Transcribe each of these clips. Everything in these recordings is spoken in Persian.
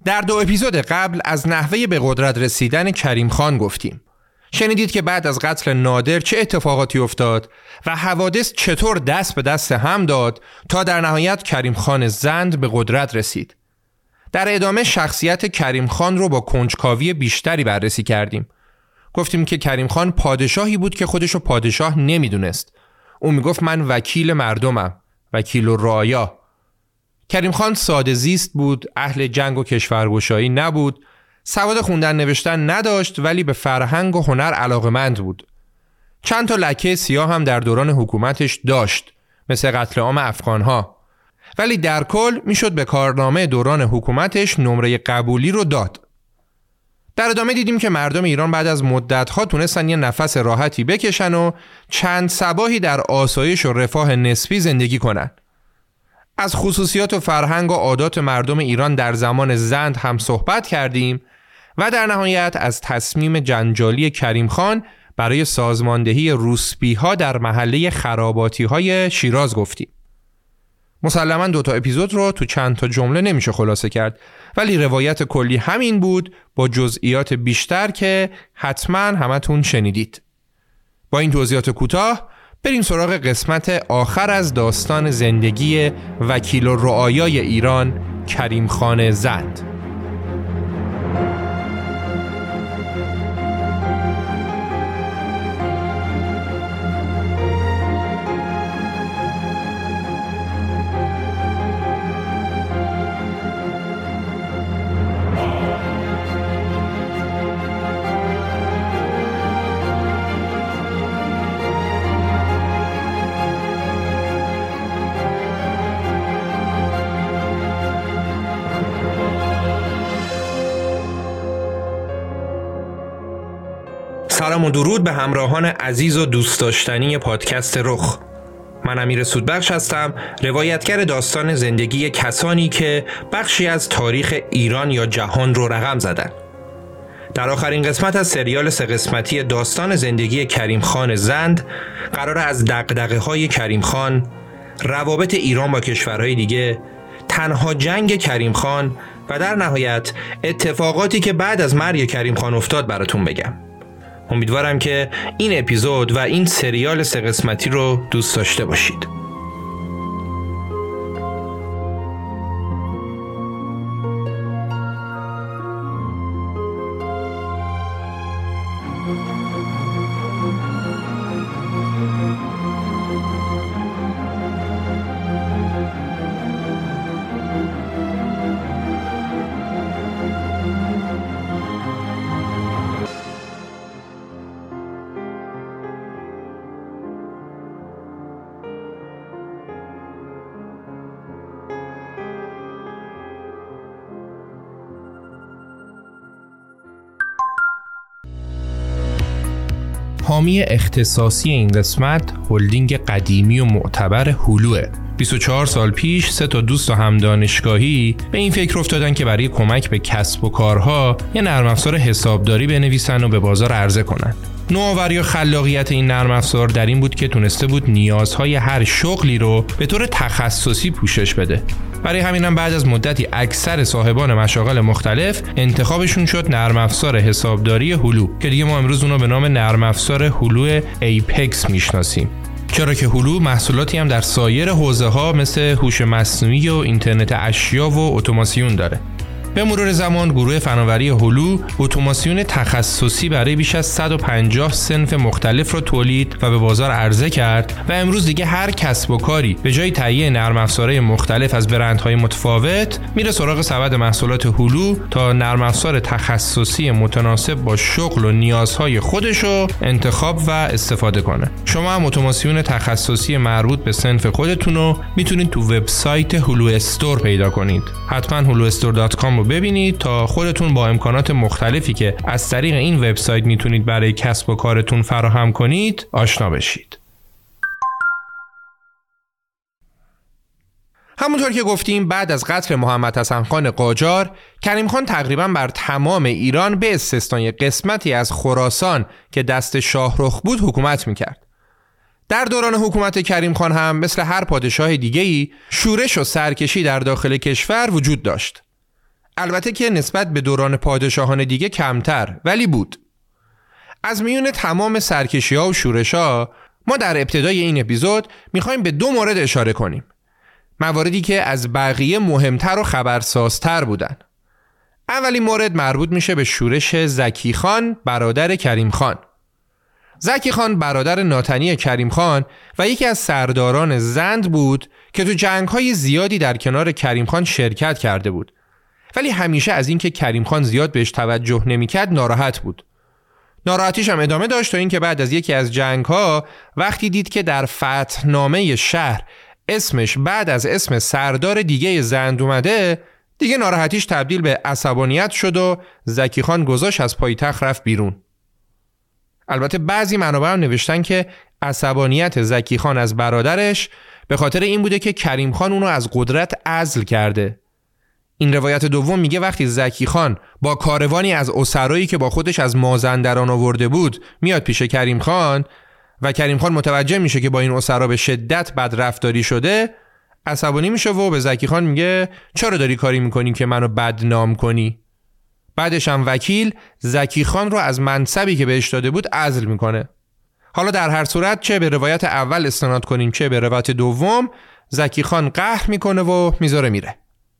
در 2 اپیزود قبل از نحوه به قدرت رسیدن کریم خان گفتیم. شنیدید که بعد از قتل نادر چه اتفاقاتی افتاد و حوادث چطور دست به دست هم داد تا در نهایت کریم خان زند به قدرت رسید. در ادامه شخصیت کریم خان رو با کنجکاوی بیشتری بررسی کردیم. گفتیم که کریم خان پادشاهی بود که خودشو پادشاه نمیدونست. اون میگفت من وکیل مردمم، وکیل الرعایا. کریم خان ساده زیست بود، اهل جنگ و کشورگشایی نبود، سواد خوندن نوشتن نداشت ولی به فرهنگ و هنر علاقه‌مند بود. چند تا لکه سیاه هم در دوران حکومتش داشت، مثل قتل عام افغانها. ولی در کل میشد به کارنامه دوران حکومتش نمره قبولی رو داد. در ادامه دیدیم که مردم ایران بعد از مدت‌ها تونستن یه نفس راحتی بکشن و چند صباحی در آسایش و رفاه نسبی زندگی کنن. از خصوصیات و فرهنگ و عادات مردم ایران در زمان زند هم صحبت کردیم و در نهایت از تصمیم جنجالی کریم خان برای سازماندهی روسپی‌ها در محله خراباتی‌های شیراز گفتیم. مسلماً 2 تا اپیزود رو تو چند تا جمله نمیشه خلاصه کرد، ولی روایت کلی همین بود با جزئیات بیشتر که حتماً همتون شنیدید. با این توضیحات کوتاه بریم سراغ قسمت آخر از داستان زندگی وکیل الرعایای ایران کریم خان زند. سلام و درود به همراهان عزیز و دوست داشتنی پادکست رخ. من امیر سودبخش هستم، روایتگر داستان زندگی کسانی که بخشی از تاریخ ایران یا جهان رو رقم زدن. در آخرین قسمت از سریال 3 قسمتی داستان زندگی کریم خان زند قرار از دغدغه‌های کریم خان، روابط ایران با کشورهای دیگه، تنها جنگ کریم خان و در نهایت اتفاقاتی که بعد از مرگ کریم خان افتاد براتون بگم. امیدوارم که این اپیزود و این سریال 3 قسمتی رو دوست داشته باشید. حامی اختصاصی این قسمت هلدینگ قدیمی و معتبر هلوه. 24 سال پیش 3 تا دوست و هم دانشگاهی به این فکر افتادن که برای کمک به کسب و کارها یه نرم افزار حسابداری بنویسن و به بازار عرضه کنن. نوآوری و خلاقیت این نرم افزار در این بود که تونسته بود نیازهای هر شغلی رو به طور تخصصی پوشش بده. برای همینم بعد از مدتی اکثر صاحبان مشاغل مختلف انتخابشون شد نرم افزار حسابداری هلو که دیگه ما امروز اونو به نام نرم افزار هلو ایپکس میشناسیم. چرا که هلو محصولاتی هم در سایر حوزه‌ها مثل هوش مصنوعی و اینترنت اشیا و اتوماسیون داره. به مرور زمان گروه فناوری هلو اتوماسیون تخصصی برای بیش از 150 صنف مختلف را تولید و به بازار عرضه کرد و امروز دیگه هر کسب و کاری به جای تهیه نرم افزارهای مختلف از برندهای متفاوت میره سراغ سبد محصولات هلو تا نرم افزار تخصصی متناسب با شغل و نیازهای خودشو انتخاب و استفاده کنه. شما هم اتوماسیون تخصصی مربوط به صنف خودتون رو میتونید تو وبسایت هلو استور پیدا کنید. حتما huluestore.com ببینید تا خودتون با امکانات مختلفی که از طریق این وبسایت میتونید برای کسب و کارتون فراهم کنید آشنا بشید. همونطور که گفتیم بعد از قتل محمد حسن خان قاجار، کریم خان تقریباً بر تمام ایران به استثنای قسمتی از خراسان که دست شاهرخ بود حکومت میکرد. در دوران حکومت کریم خان هم مثل هر پادشاه دیگه‌ای شورش و سرکشی در داخل کشور وجود داشت. البته که نسبت به دوران پادشاهان دیگه کمتر، ولی بود. از میون تمام سرکشی‌ها و شورش‌ها ما در ابتدای این اپیزود می‌خوایم به 2 مورد اشاره کنیم. مواردی که از بقیه مهمتر و خبرسازتر بودن. اولین مورد مربوط میشه به شورش زکی خان برادر کریم خان. زکی خان برادر ناتنی کریم خان و یکی از سرداران زند بود که تو جنگ‌های زیادی در کنار کریم خان شرکت کرده بود. ولی همیشه از اینکه کریم خان زیاد بهش توجه نمی‌کرد ناراحت بود. ناراحتیش هم ادامه داشت تا اینکه بعد از یکی از جنگ‌ها وقتی دید که در فتحنامه شهر اسمش بعد از اسم سردار دیگه زند اومده، دیگه ناراحتیش تبدیل به عصبانیت شد و زکی خان گذاشت از پایتخت رفت بیرون. البته بعضی منابع هم نوشتن که عصبانیت زکی خان از برادرش به خاطر این بوده که کریم خان اونو از قدرت عزل کرده. این روایت دوم میگه وقتی زکی خان با کاروانی از اسرایی که با خودش از مازندران آورده بود میاد پیش کریم خان و کریم خان متوجه میشه که با این اسرا به شدت بدرفتاری شده، عصبانی میشه و به زکی خان میگه چرا داری کاری میکنی که منو بدنام کنی؟ بعدش هم وکیل زکی خان رو از منصبی که بهش داده بود عزل میکنه. حالا در هر صورت چه به روایت اول استناد کنیم چه به روایت دوم، زکی خان قهر میکنه و میذاره میره.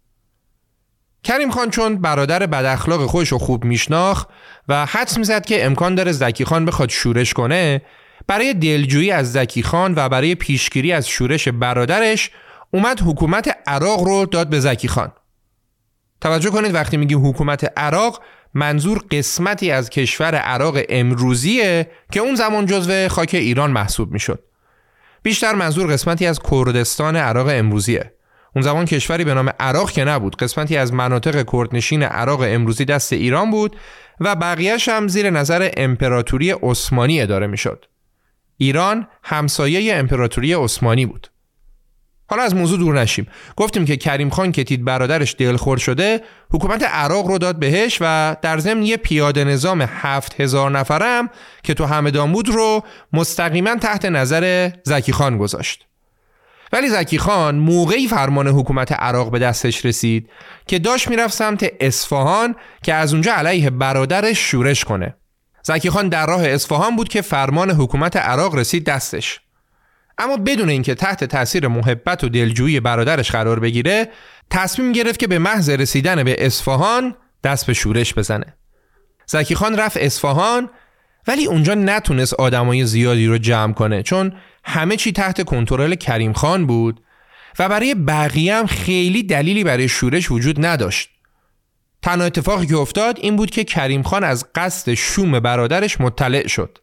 کریم خان چون برادر بد اخلاق خودش رو خوب میشناخت و حدس میزد که امکان داره زکی خان بخواد شورش کنه، برای دلجویی از زکی خان و برای پیشگیری از شورش برادرش اومد حکومت عراق رو داد به زکی خان. توجه کنید وقتی میگیم حکومت عراق منظور قسمتی از کشور عراق امروزیه که اون زمان جزو خاک ایران محسوب میشد. بیشتر منظور قسمتی از کردستان عراق امروزیه. اون زمان کشوری به نام عراق که نبود، قسمتی از مناطق کردنشین عراق امروزی دست ایران بود و بقیه‌اش هم زیر نظر امپراتوری عثمانی اداره میشد. ایران همسایه امپراتوری عثمانی بود. حالا از موضوع دور نشیم. گفتیم که کریم خان که دید برادرش دلخور شده، حکومت عراق رو داد بهش و در ضمن یه پیاده نظام 7000 نفرم که تو همدان بود رو مستقیما تحت نظر زکی خان گذاشت. ولی زکی خان موقعی فرمان حکومت عراق به دستش رسید که داشت میرفت سمت اصفهان که از اونجا علیه برادرش شورش کنه. زکی خان در راه اصفهان بود که فرمان حکومت عراق رسید دستش. اما بدون اینکه تحت تاثیر محبت و دلجویی برادرش قرار بگیره، تصمیم گرفت که به محض رسیدن به اصفهان دست به شورش بزنه. زکی خان رفت اصفهان ولی اونجا نتونست آدمای زیادی رو جمع کنه چون همه چی تحت کنترل کریم خان بود و برای بقیه هم خیلی دلیلی برای شورش وجود نداشت. تنها اتفاقی که افتاد این بود که کریم خان از قصد شوم برادرش مطلع شد.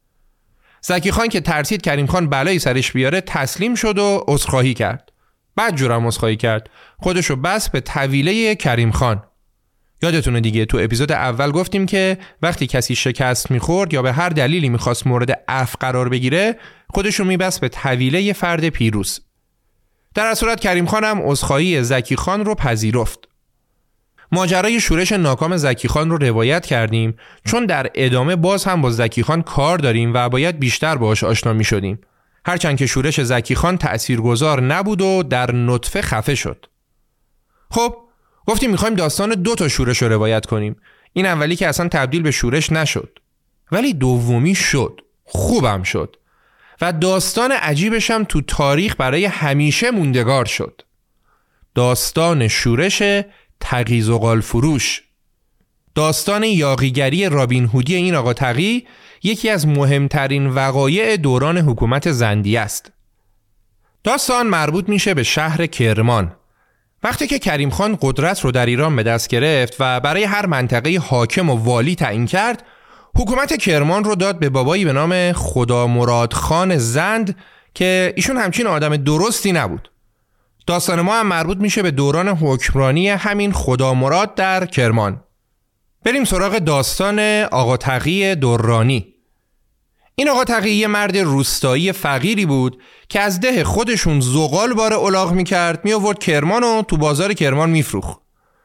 زکی خان که ترسید کریم خان بلایی سرش بیاره تسلیم شد و عذرخواهی کرد. بعد جورم عذرخواهی کرد. خودشو بس به طویله کریم خان. یادتونه دیگه تو اپیزود اول گفتیم که وقتی کسی شکست میخورد یا به هر دلیلی میخواست مورد عفو قرار بگیره خودشو میبست به طویله فرد پیروز. در صورت کریم خان هم عذرخواهی زکی خان رو پذیرفت. ماجرای شورش ناکام زکی خان رو روایت کردیم چون در ادامه باز هم با زکی خان کار داریم و باید بیشتر باهاش آشنا می شدیم. هرچند که شورش زکی خان تأثیرگذار نبود و در نطفه خفه شد. خب گفتیم میخوایم داستان 2 شورش رو روایت کنیم. این اولی که اصلا تبدیل به شورش نشد ولی دومی شد. خوبم شد و داستان عجیبش هم تو تاریخ برای همیشه موندگار شد. داستان شورش تقی زغال فروش. داستان یاغیگری رابین هودی این آقا تقی یکی از مهمترین وقایع دوران حکومت زندیه است. داستان مربوط میشه به شهر کرمان. وقتی که کریم خان قدرت رو در ایران به دست گرفت و برای هر منطقه حاکم و والی تعیین کرد، حکومت کرمان رو داد به بابایی به نام خدا مراد خان زند که ایشون همچین آدم درستی نبود. داستان ما هم مربوط میشه به دوران حکمرانی همین خدا مراد در کرمان. بریم سراغ داستان آقا تقی درانی. این آقا تقی یه مرد روستایی فقیری بود که از ده خودشون زغال بار الاغ میکرد، میآورد کرمان و تو بازار کرمان میفروخت.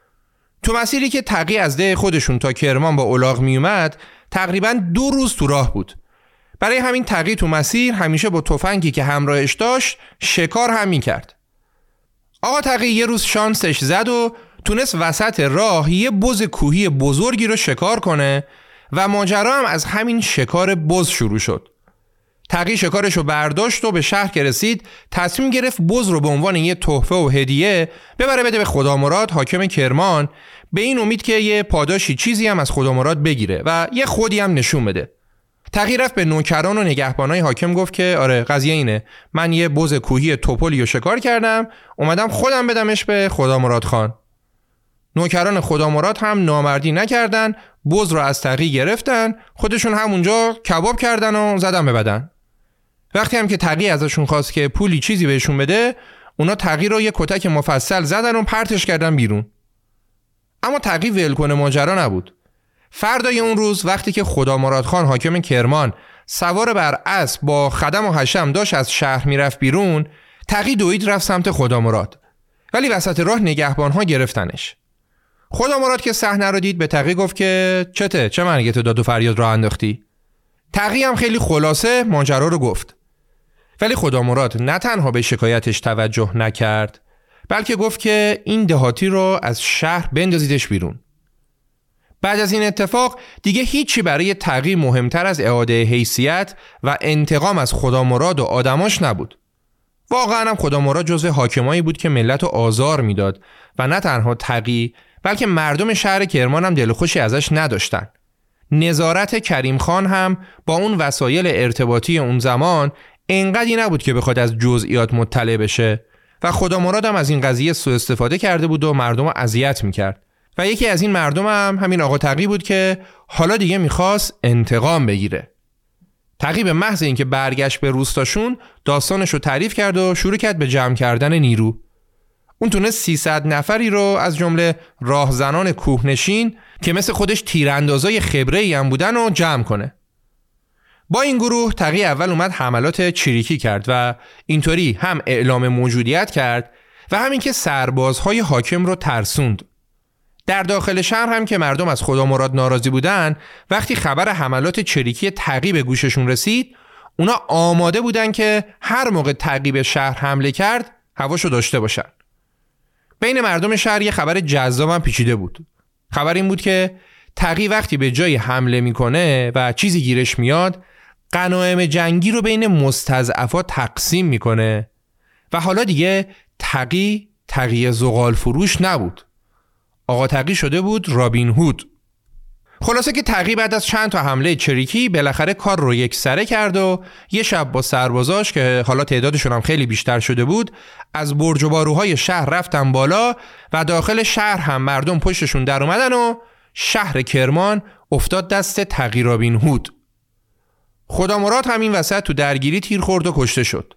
تو مسیری که تقی از ده خودشون تا کرمان با الاغ میومد تقریباً 2 روز تو راه بود. برای همین تقی تو مسیر همیشه با تفنگی که همراهش داشت شکار هم میکرد. آقا تقی یه روز شانسش زد و تونست وسط راه یه بز کوهی بزرگی رو شکار کنه و ماجرا هم از همین شکار بز شروع شد. تقی شکارش رو برداشت و به شهر که رسید تصمیم گرفت بز رو به عنوان یه تحفه و هدیه ببره بده به خدامراد حاکم کرمان، به این امید که یه پاداشی چیزی هم از خدامراد بگیره و یه خودی هم نشون بده. تقی رفت به نوکران و نگهبانای حاکم گفت که آره قضیه اینه، من یه بز کوهی توپلی رو شکار کردم، اومدم خودم بدمش به خدامراد خان. نوکران خدامراد هم نامردی نکردن، بز رو از تقی گرفتن، خودشون همونجا کباب کردن و زدن به بدن. وقتی هم که تقی ازشون خواست که پولی چیزی بهشون بده، اونا تقی رو یه کتک مفصل زدن و پرتش کردن بیرون. اما تقی ولکنه ماجرا نبود. فردای اون روز وقتی که خدامراد خان حاکم کرمان سوار بر اسب با خدم و حشم داشت از شهر میرفت بیرون، تقی دوید رفت سمت خدامراد، ولی وسط راه نگهبانها گرفتنش. خدامراد که صحنه رو دید به تقی گفت که چه مرگت داد و فریاد راه انداختی؟ تقی هم خیلی خلاصه ماجرا رو گفت. ولی خدامراد نه تنها به شکایتش توجه نکرد، بلکه گفت که این دهاتی رو از شهر بندازیدش بیرون. بعد از این اتفاق دیگه هیچی برای تقی مهمتر از اعاده حیثیت و انتقام از خدامراد و آدماش نبود. واقعا هم خدامراد جزو حاکمایی بود که ملت رو آزار میداد و نه تنها تقی بلکه مردم شهر کرمان هم دلخوشی ازش نداشتن. نظارت کریم خان هم با اون وسایل ارتباطی اون زمان انقدری نبود که بخواد از جزئیات مطلع بشه و خدامراد هم از این قضیه سوء استفاده کرده بود و مردم رو اذیت میکرد. و یکی از این مردم هم همین آقا تقی بود که حالا دیگه میخواست انتقام بگیره. تقی به محض اینکه برگشت به روستاشون داستانش رو تعریف کرد و شروع کرد به جمع کردن نیرو. اون تونست 300 نفری رو از جمله راهزنان کوهنشین که مثل خودش تیراندازای خبره‌ای هم بودن رو جمع کنه. با این گروه تقی اول اومد حملات چریکی کرد و اینطوری هم اعلام موجودیت کرد و همین که سربازهای حاکم رو ترسوند. در داخل شهر هم که مردم از خدامراد ناراضی بودن، وقتی خبر حملات چریکی تقی به گوششون رسید، اونا آماده بودن که هر موقع تقی به شهر حمله کرد هواشو داشته باشن. بین مردم شهر یه خبر جذاب هم پیچیده بود. خبر این بود که تقی وقتی به جای حمله میکنه و چیزی گیرش میاد، غنایم جنگی رو بین مستضعفا تقسیم میکنه و حالا دیگه تقی زغال فروش نبود. آقا تقی شده بود رابین هود. خلاصه که تقی بعد از چند تا حمله چریکی بالاخره کار رو یکسره کرد و یه شب با سربازاش که حالا تعدادشون هم خیلی بیشتر شده بود از برج و باروهای شهر رفتن بالا و داخل شهر هم مردم پشتشون در اومدن و شهر کرمان افتاد دست تقی رابین هود. خدامراد هم این وسط تو درگیری تیر خورد و کشته شد.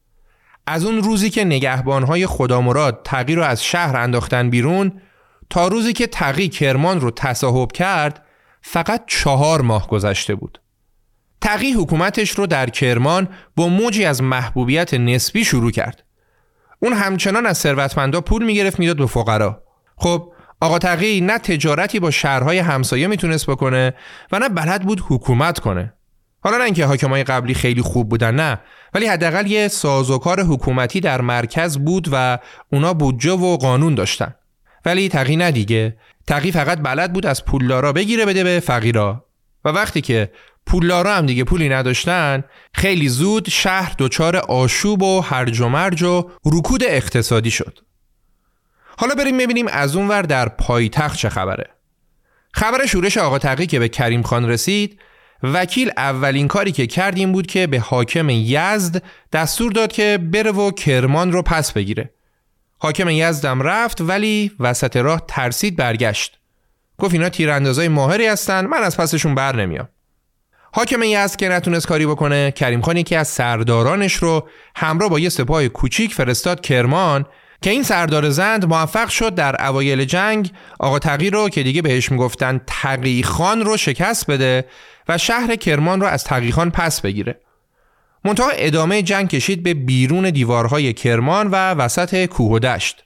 از اون روزی که نگهبانهای خدامراد تقی رو از شهر انداختن بیرون تا روزی که تقی کرمان رو تصاحب کرد فقط 4 ماه گذشته بود. تقی حکومتش رو در کرمان با موجی از محبوبیت نسبی شروع کرد. اون همچنان از ثروتمندا پول میگرفت میداد به فقرا. خب آقا تقی نه تجارتی با شهرهای همسایه میتونست بکنه و نه بلد بود حکومت کنه. حالا نه اینکه حاکمای قبلی خیلی خوب بودن، نه، ولی حداقل یه سازوکار حکومتی در مرکز بود و اونا بودجه و قانون داشتن. ولی تقی نه دیگه. تقی فقط بلد بود از پولدارا بگیره بده به فقیرا و وقتی که پولدارا هم دیگه پولی نداشتن خیلی زود شهر دچار آشوب و هرج و مرج و رکود اقتصادی شد. حالا بریم ببینیم از اون ور در پایتخت چه خبره. خبر شورش آقا تقی که به کریم خان رسید، وکیل اولین کاری که کرد این بود که به حاکم یزد دستور داد که بره و کرمان رو پس بگیره. حاکم یزدم رفت ولی وسط راه ترسید برگشت. گفت اینا تیراندازای ماهری هستن، من از پسشون بر نمیام. حاکم یزد که نتونست کاری بکنه، کریم خان یکی از سردارانش رو همراه با یه سپاه کوچیک فرستاد کرمان که این سردار زند موفق شد در اوایل جنگ آقا تقی رو که دیگه بهش میگفتن تقی خان رو شکست بده و شهر کرمان رو از تقی خان پس بگیره. منتها ادامه جنگ کشید به بیرون دیوارهای کرمان و وسط کوه و دشت.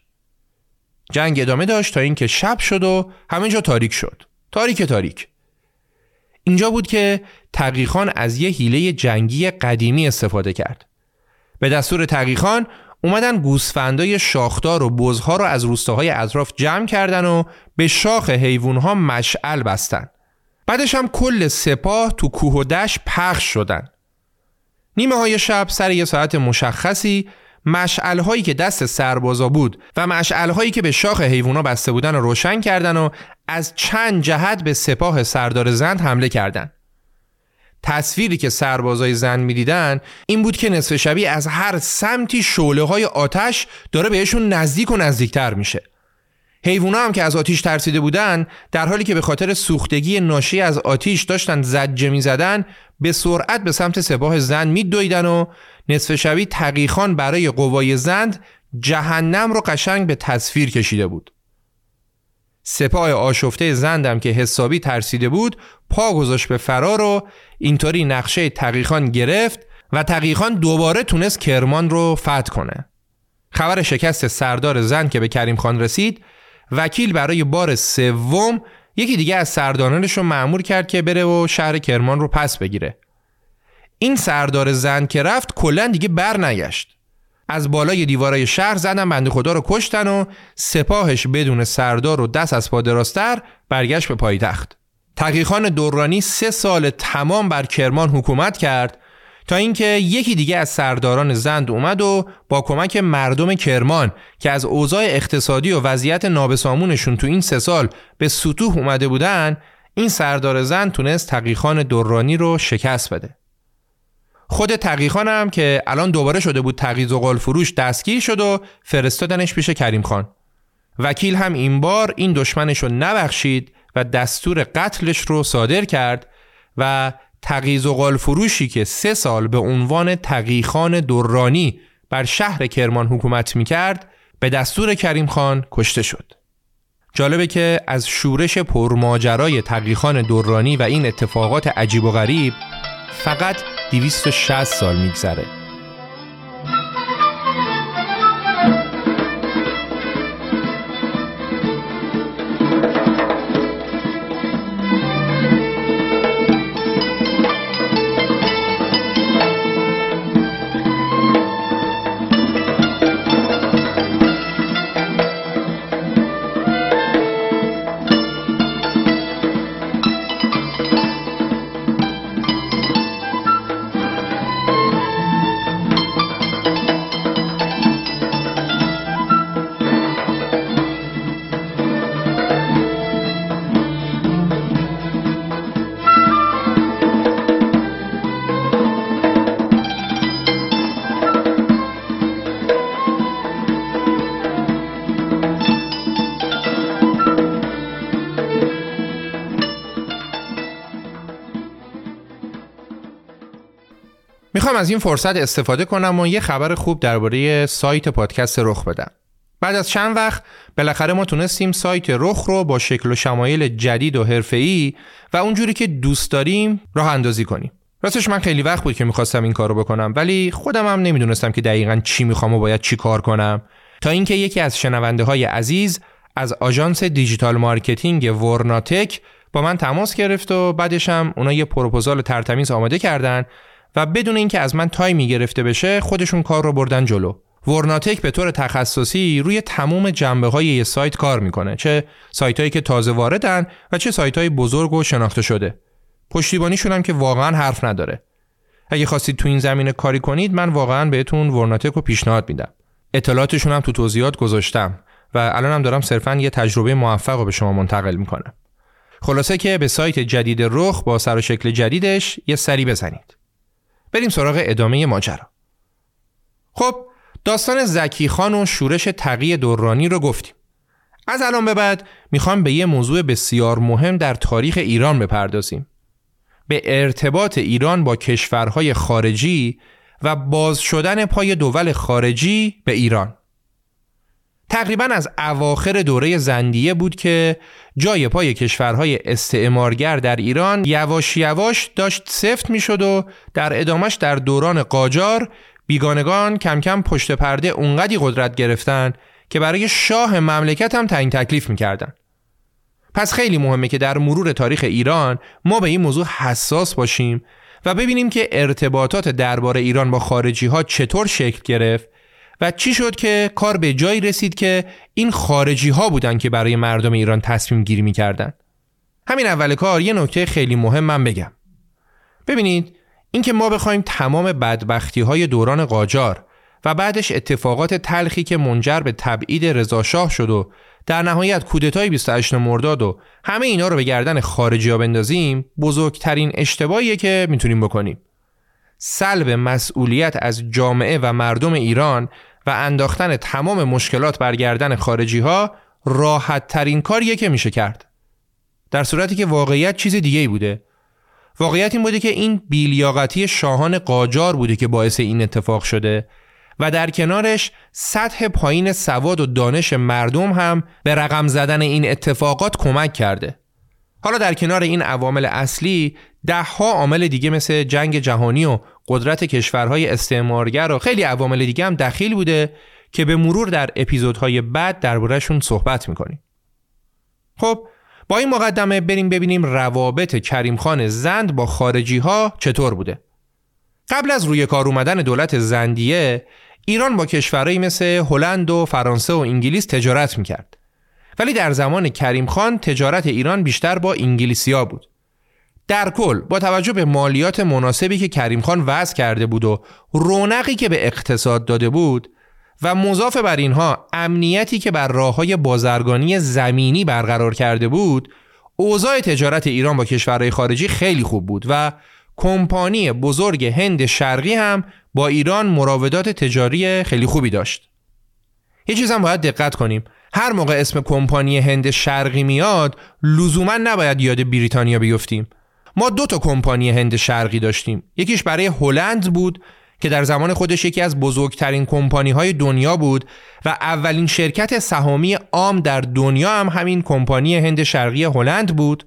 جنگ ادامه داشت تا اینکه شب شد و همه جا تاریک شد. تاریک. اینجا بود که تقی خان از یه حیله جنگی قدیمی استفاده کرد. به دستور تقی خان اومدن گوسفندای شاخدار و بزها رو از روستاهای اطراف جمع کردن و به شاخ حیوانها مشعل بستن. بعدش هم کل سپاه تو کوه و دشت پخش شدن. نیمه های شب سر یه ساعت مشخصی مشعل هایی که دست سربازا بود و مشعل هایی که به شاخ حیوونا بسته بودن رو روشن کردن و از چند جهت به سپاه سردار زند حمله کردن. تصویری که سربازای زند می‌دیدن این بود که نصف شبی از هر سمتی شعله‌های آتش داره بهشون نزدیک و نزدیکتر میشه. حیوونا هم که از آتش ترسیده بودن در حالی که به خاطر سوختگی ناشی از آتش داشتن زجه می‌زدن به سرعت به سمت سپاه زند می‌دویدن و نصف شبی تقی خان برای قوای زند جهنم رو قشنگ به تصویر کشیده بود. سپاه آشفته زندم که حسابی ترسیده بود پا گذاشت به فرار و اینطوری نقشه تقی خان گرفت و تقی خان دوباره تونست کرمان رو فتح کنه. خبر شکست سردار زند که به کریم خان رسید، وکیل برای بار سوم یکی دیگه از سردارانش رو مأمور کرد که بره و شهر کرمان رو پس بگیره. این سردار زند که رفت کلاً دیگه بر نگشت. از بالای دیوارای شهر زدن بنده خدا رو کشتن و سپاهش بدون سردار و دست از پا دراستر برگشت به پایتخت. تقی خان درانی 3 سال تمام بر کرمان حکومت کرد تا اینکه یکی دیگه از سرداران زند اومد و با کمک مردم کرمان که از اوضاع اقتصادی و وضعیت نابسامونشون تو این 3 سال به سطوح اومده بودن، این سردار زند تونست تقی خان درانی رو شکست بده. خود تقی خان هم که الان دوباره شده بود تقی زغال فروش دستگیر شد و فرستادنش پیش کریم خان. وکیل هم این بار این دشمنش رو نبخشید و دستور قتلش رو صادر کرد و تقی زغال فروشی که 3 سال به عنوان تقی خان درانی بر شهر کرمان حکومت میکرد به دستور کریم خان کشته شد. جالبه که از شورش پرماجرای تقی خان درانی و این اتفاقات عجیب و غریب فقط 260 سال میگذره. میخوام از این فرصت استفاده کنم و یه خبر خوب درباره سایت پادکست رخ بدم. بعد از چند وقت بالاخره ما تونستیم سایت رخ رو با شکل و شمایل جدید و حرفه‌ای و اونجوری که دوست داریم راه اندازی کنیم. راستش من خیلی وقت بود که میخواستم این کارو بکنم ولی خودم هم نمیدونستم که دقیقاً چی میخوام و باید چی کار کنم تا اینکه یکی از شنونده های عزیز از آژانس دیجیتال مارکتینگ ورناتک با من تماس گرفت و بعدش هم اونا یه پروپوزال ترتمیز آماده کردن و بدون اینکه از من تایمی گرفته بشه خودشون کار رو بردن جلو. ورناتک به طور تخصصی روی تمام جنبه‌های یه سایت کار میکنه، چه سایتایی که تازه واردن و چه سایتای بزرگ و شناخته شده. پشتیبانیشون هم که واقعا حرف نداره. اگه خواستید تو این زمینه کاری کنید من واقعا بهتون ورناتک رو پیشنهاد میدم. اطلاعاتشون هم تو توضیحات گذاشتم و الانم دارم صرفاً یه تجربه موفق رو به شما منتقل میکنم. خلاصه که به سایت جدید رخ با سر و شکل جدیدش یه سری بزنید. بریم سراغ ادامه ماجرا. خب داستان زکی خان و شورش تقی درانی رو گفتیم. از الان به بعد میخوام به یه موضوع بسیار مهم در تاریخ ایران بپردازیم. به ارتباط ایران با کشورهای خارجی و باز شدن پای دول خارجی به ایران. تقریباً از اواخر دوره زندیه بود که جای پای کشورهای استعمارگر در ایران یواش یواش داشت سفت می شد و در ادامش در دوران قاجار بیگانگان کم کم پشت پرده اونقدی قدرت گرفتن که برای شاه مملکت هم تعیین تکلیف می کردن. پس خیلی مهمه که در مرور تاریخ ایران ما به این موضوع حساس باشیم و ببینیم که ارتباطات درباره ایران با خارجی ها چطور شکل گرفت و چی شد که کار به جایی رسید که این خارجی ها بودن که برای مردم ایران تصمیم گیری می کردن. همین اول کار یه نکته خیلی مهم من بگم. ببینید اینکه ما بخوایم تمام بدبختی های دوران قاجار و بعدش اتفاقات تلخی که منجر به تبعید رضاشاه شد و در نهایت کودتای 28 مرداد و همه اینا رو به گردن خارجی‌ها بندازیم، بزرگترین اشتباهیه که میتونیم بکنیم. سلب مسئولیت از جامعه و مردم ایران و انداختن تمام مشکلات بر گردن خارجی‌ها راحت ترین کاریه که میشه کرد. در صورتی که واقعیت چیز دیگه‌ای بوده. واقعیت این بوده که این بی‌لیاقتی شاهان قاجار بوده که باعث این اتفاق شده و در کنارش سطح پایین سواد و دانش مردم هم به رقم زدن این اتفاقات کمک کرده. حالا در کنار این عوامل اصلی 10 عامل دیگه مثل جنگ جهانی و قدرت کشورهای استعمارگر و خیلی عوامل دیگه هم دخیل بوده که به مرور در اپیزودهای بعد درباره‌شون صحبت می‌کنیم. خب با این مقدمه بریم ببینیم روابط کریم خان زند با خارجی‌ها چطور بوده. قبل از روی کار اومدن دولت زندیه، ایران با کشورهایی مثل هلند و فرانسه و انگلیس تجارت میکرد. ولی در زمان کریم خان تجارت ایران بیشتر با انگلیسی‌ها بود. در کل با توجه به مالیات مناسبی که کریم خان وضع کرده بود و رونقی که به اقتصاد داده بود و مضاف بر اینها امنیتی که بر راه‌های بازرگانی زمینی برقرار کرده بود، اوضاع تجارت ایران با کشورهای خارجی خیلی خوب بود و کمپانی بزرگ هند شرقی هم با ایران مراودات تجاری خیلی خوبی داشت. یه چیز هم باید دقت کنیم، هر موقع اسم کمپانی هند شرقی میاد لزوما نباید یاد بریتانیا بیفتیم. ما 2 کمپانی هند شرقی داشتیم. یکیش برای هلند بود که در زمان خودش یکی از بزرگترین کمپانی‌های دنیا بود و اولین شرکت سهامی عام در دنیا هم همین کمپانی هند شرقی هلند بود.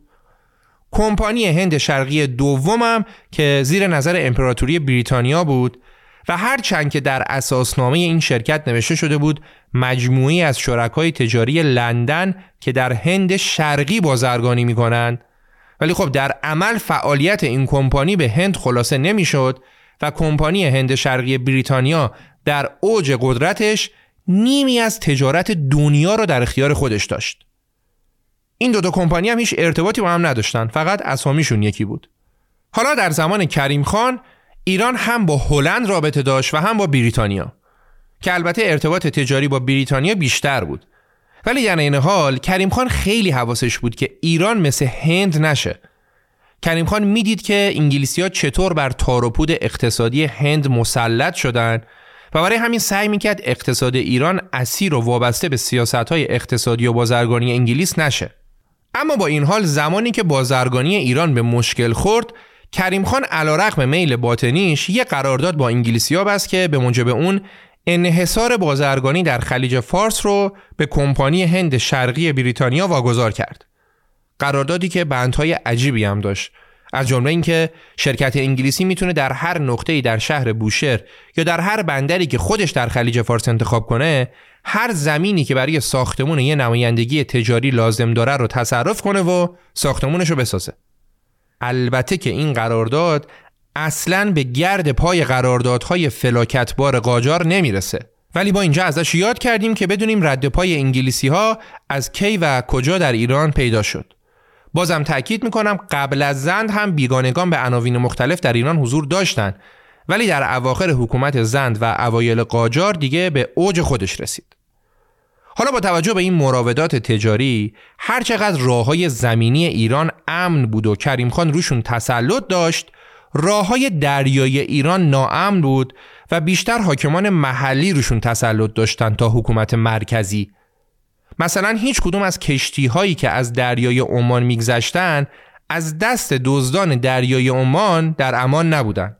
کمپانی هند شرقی دومم که زیر نظر امپراتوری بریتانیا بود و هرچند که در اساسنامه این شرکت نوشته شده بود مجموعی از شرکای تجاری لندن که در هند شرقی بازرگانی می‌کنند، ولی خب در عمل فعالیت این کمپانی به هند خلاصه نمی‌شد و کمپانی هند شرقی بریتانیا در اوج قدرتش نیمی از تجارت دنیا رو در اختیار خودش داشت. این 2 کمپانی هم هیچ ارتباطی با هم نداشتن، فقط اسامیشون یکی بود. حالا در زمان کریم خان ایران هم با هلند رابطه داشت و هم با بریتانیا که البته ارتباط تجاری با بریتانیا بیشتر بود، ولی در این حال کریم خان خیلی حواسش بود که ایران مثل هند نشه. کریم خان میدید که انگلیسی‌ها چطور بر تار و پود اقتصادی هند مسلط شدن و برای همین سعی میکرد اقتصاد ایران اسیر و وابسته به سیاست‌های اقتصادی و بازرگانی انگلیس نشه. اما با این حال زمانی که بازرگانی ایران به مشکل خورد، کریم خان علیرغم میل باطنیش یه قرارداد با انگلیسی‌ها بست که به موجب اون انحصار بازرگانی در خلیج فارس رو به کمپانی هند شرقی بریتانیا واگذار کرد. قراردادی که بندهای عجیبی هم داشت، از جمله اینکه شرکت انگلیسی میتونه در هر نقطه‌ای در شهر بوشهر یا در هر بندری که خودش در خلیج فارس انتخاب کنه، هر زمینی که برای ساختمون یه نمایندگی تجاری لازم داره رو تصرف کنه و ساختمونش رو بسازه. البته که این قرارداد اصلاً به گرد پای قراردادهای فلاکتبار قاجار نمیرسه، ولی با اینجا ازش یاد کردیم که بدونیم رد پای انگلیسی‌ها از کی و کجا در ایران پیدا شد. بازم تأکید میکنم قبل از زند هم بیگانگان به عناوین مختلف در ایران حضور داشتن، ولی در اواخر حکومت زند و اوایل قاجار دیگه به اوج خودش رسید. حالا با توجه به این مراودات تجاری، هر چقدر راههای زمینی ایران امن بود و کریم خان روشون تسلط داشت، راههای دریایی ایران ناامن بود و بیشتر حاکمان محلی روشون تسلط داشتن تا حکومت مرکزی. مثلا هیچ کدوم از کشتی‌هایی که از دریای عمان میگذشتن از دست دزدان دریای عمان در امان نبودن.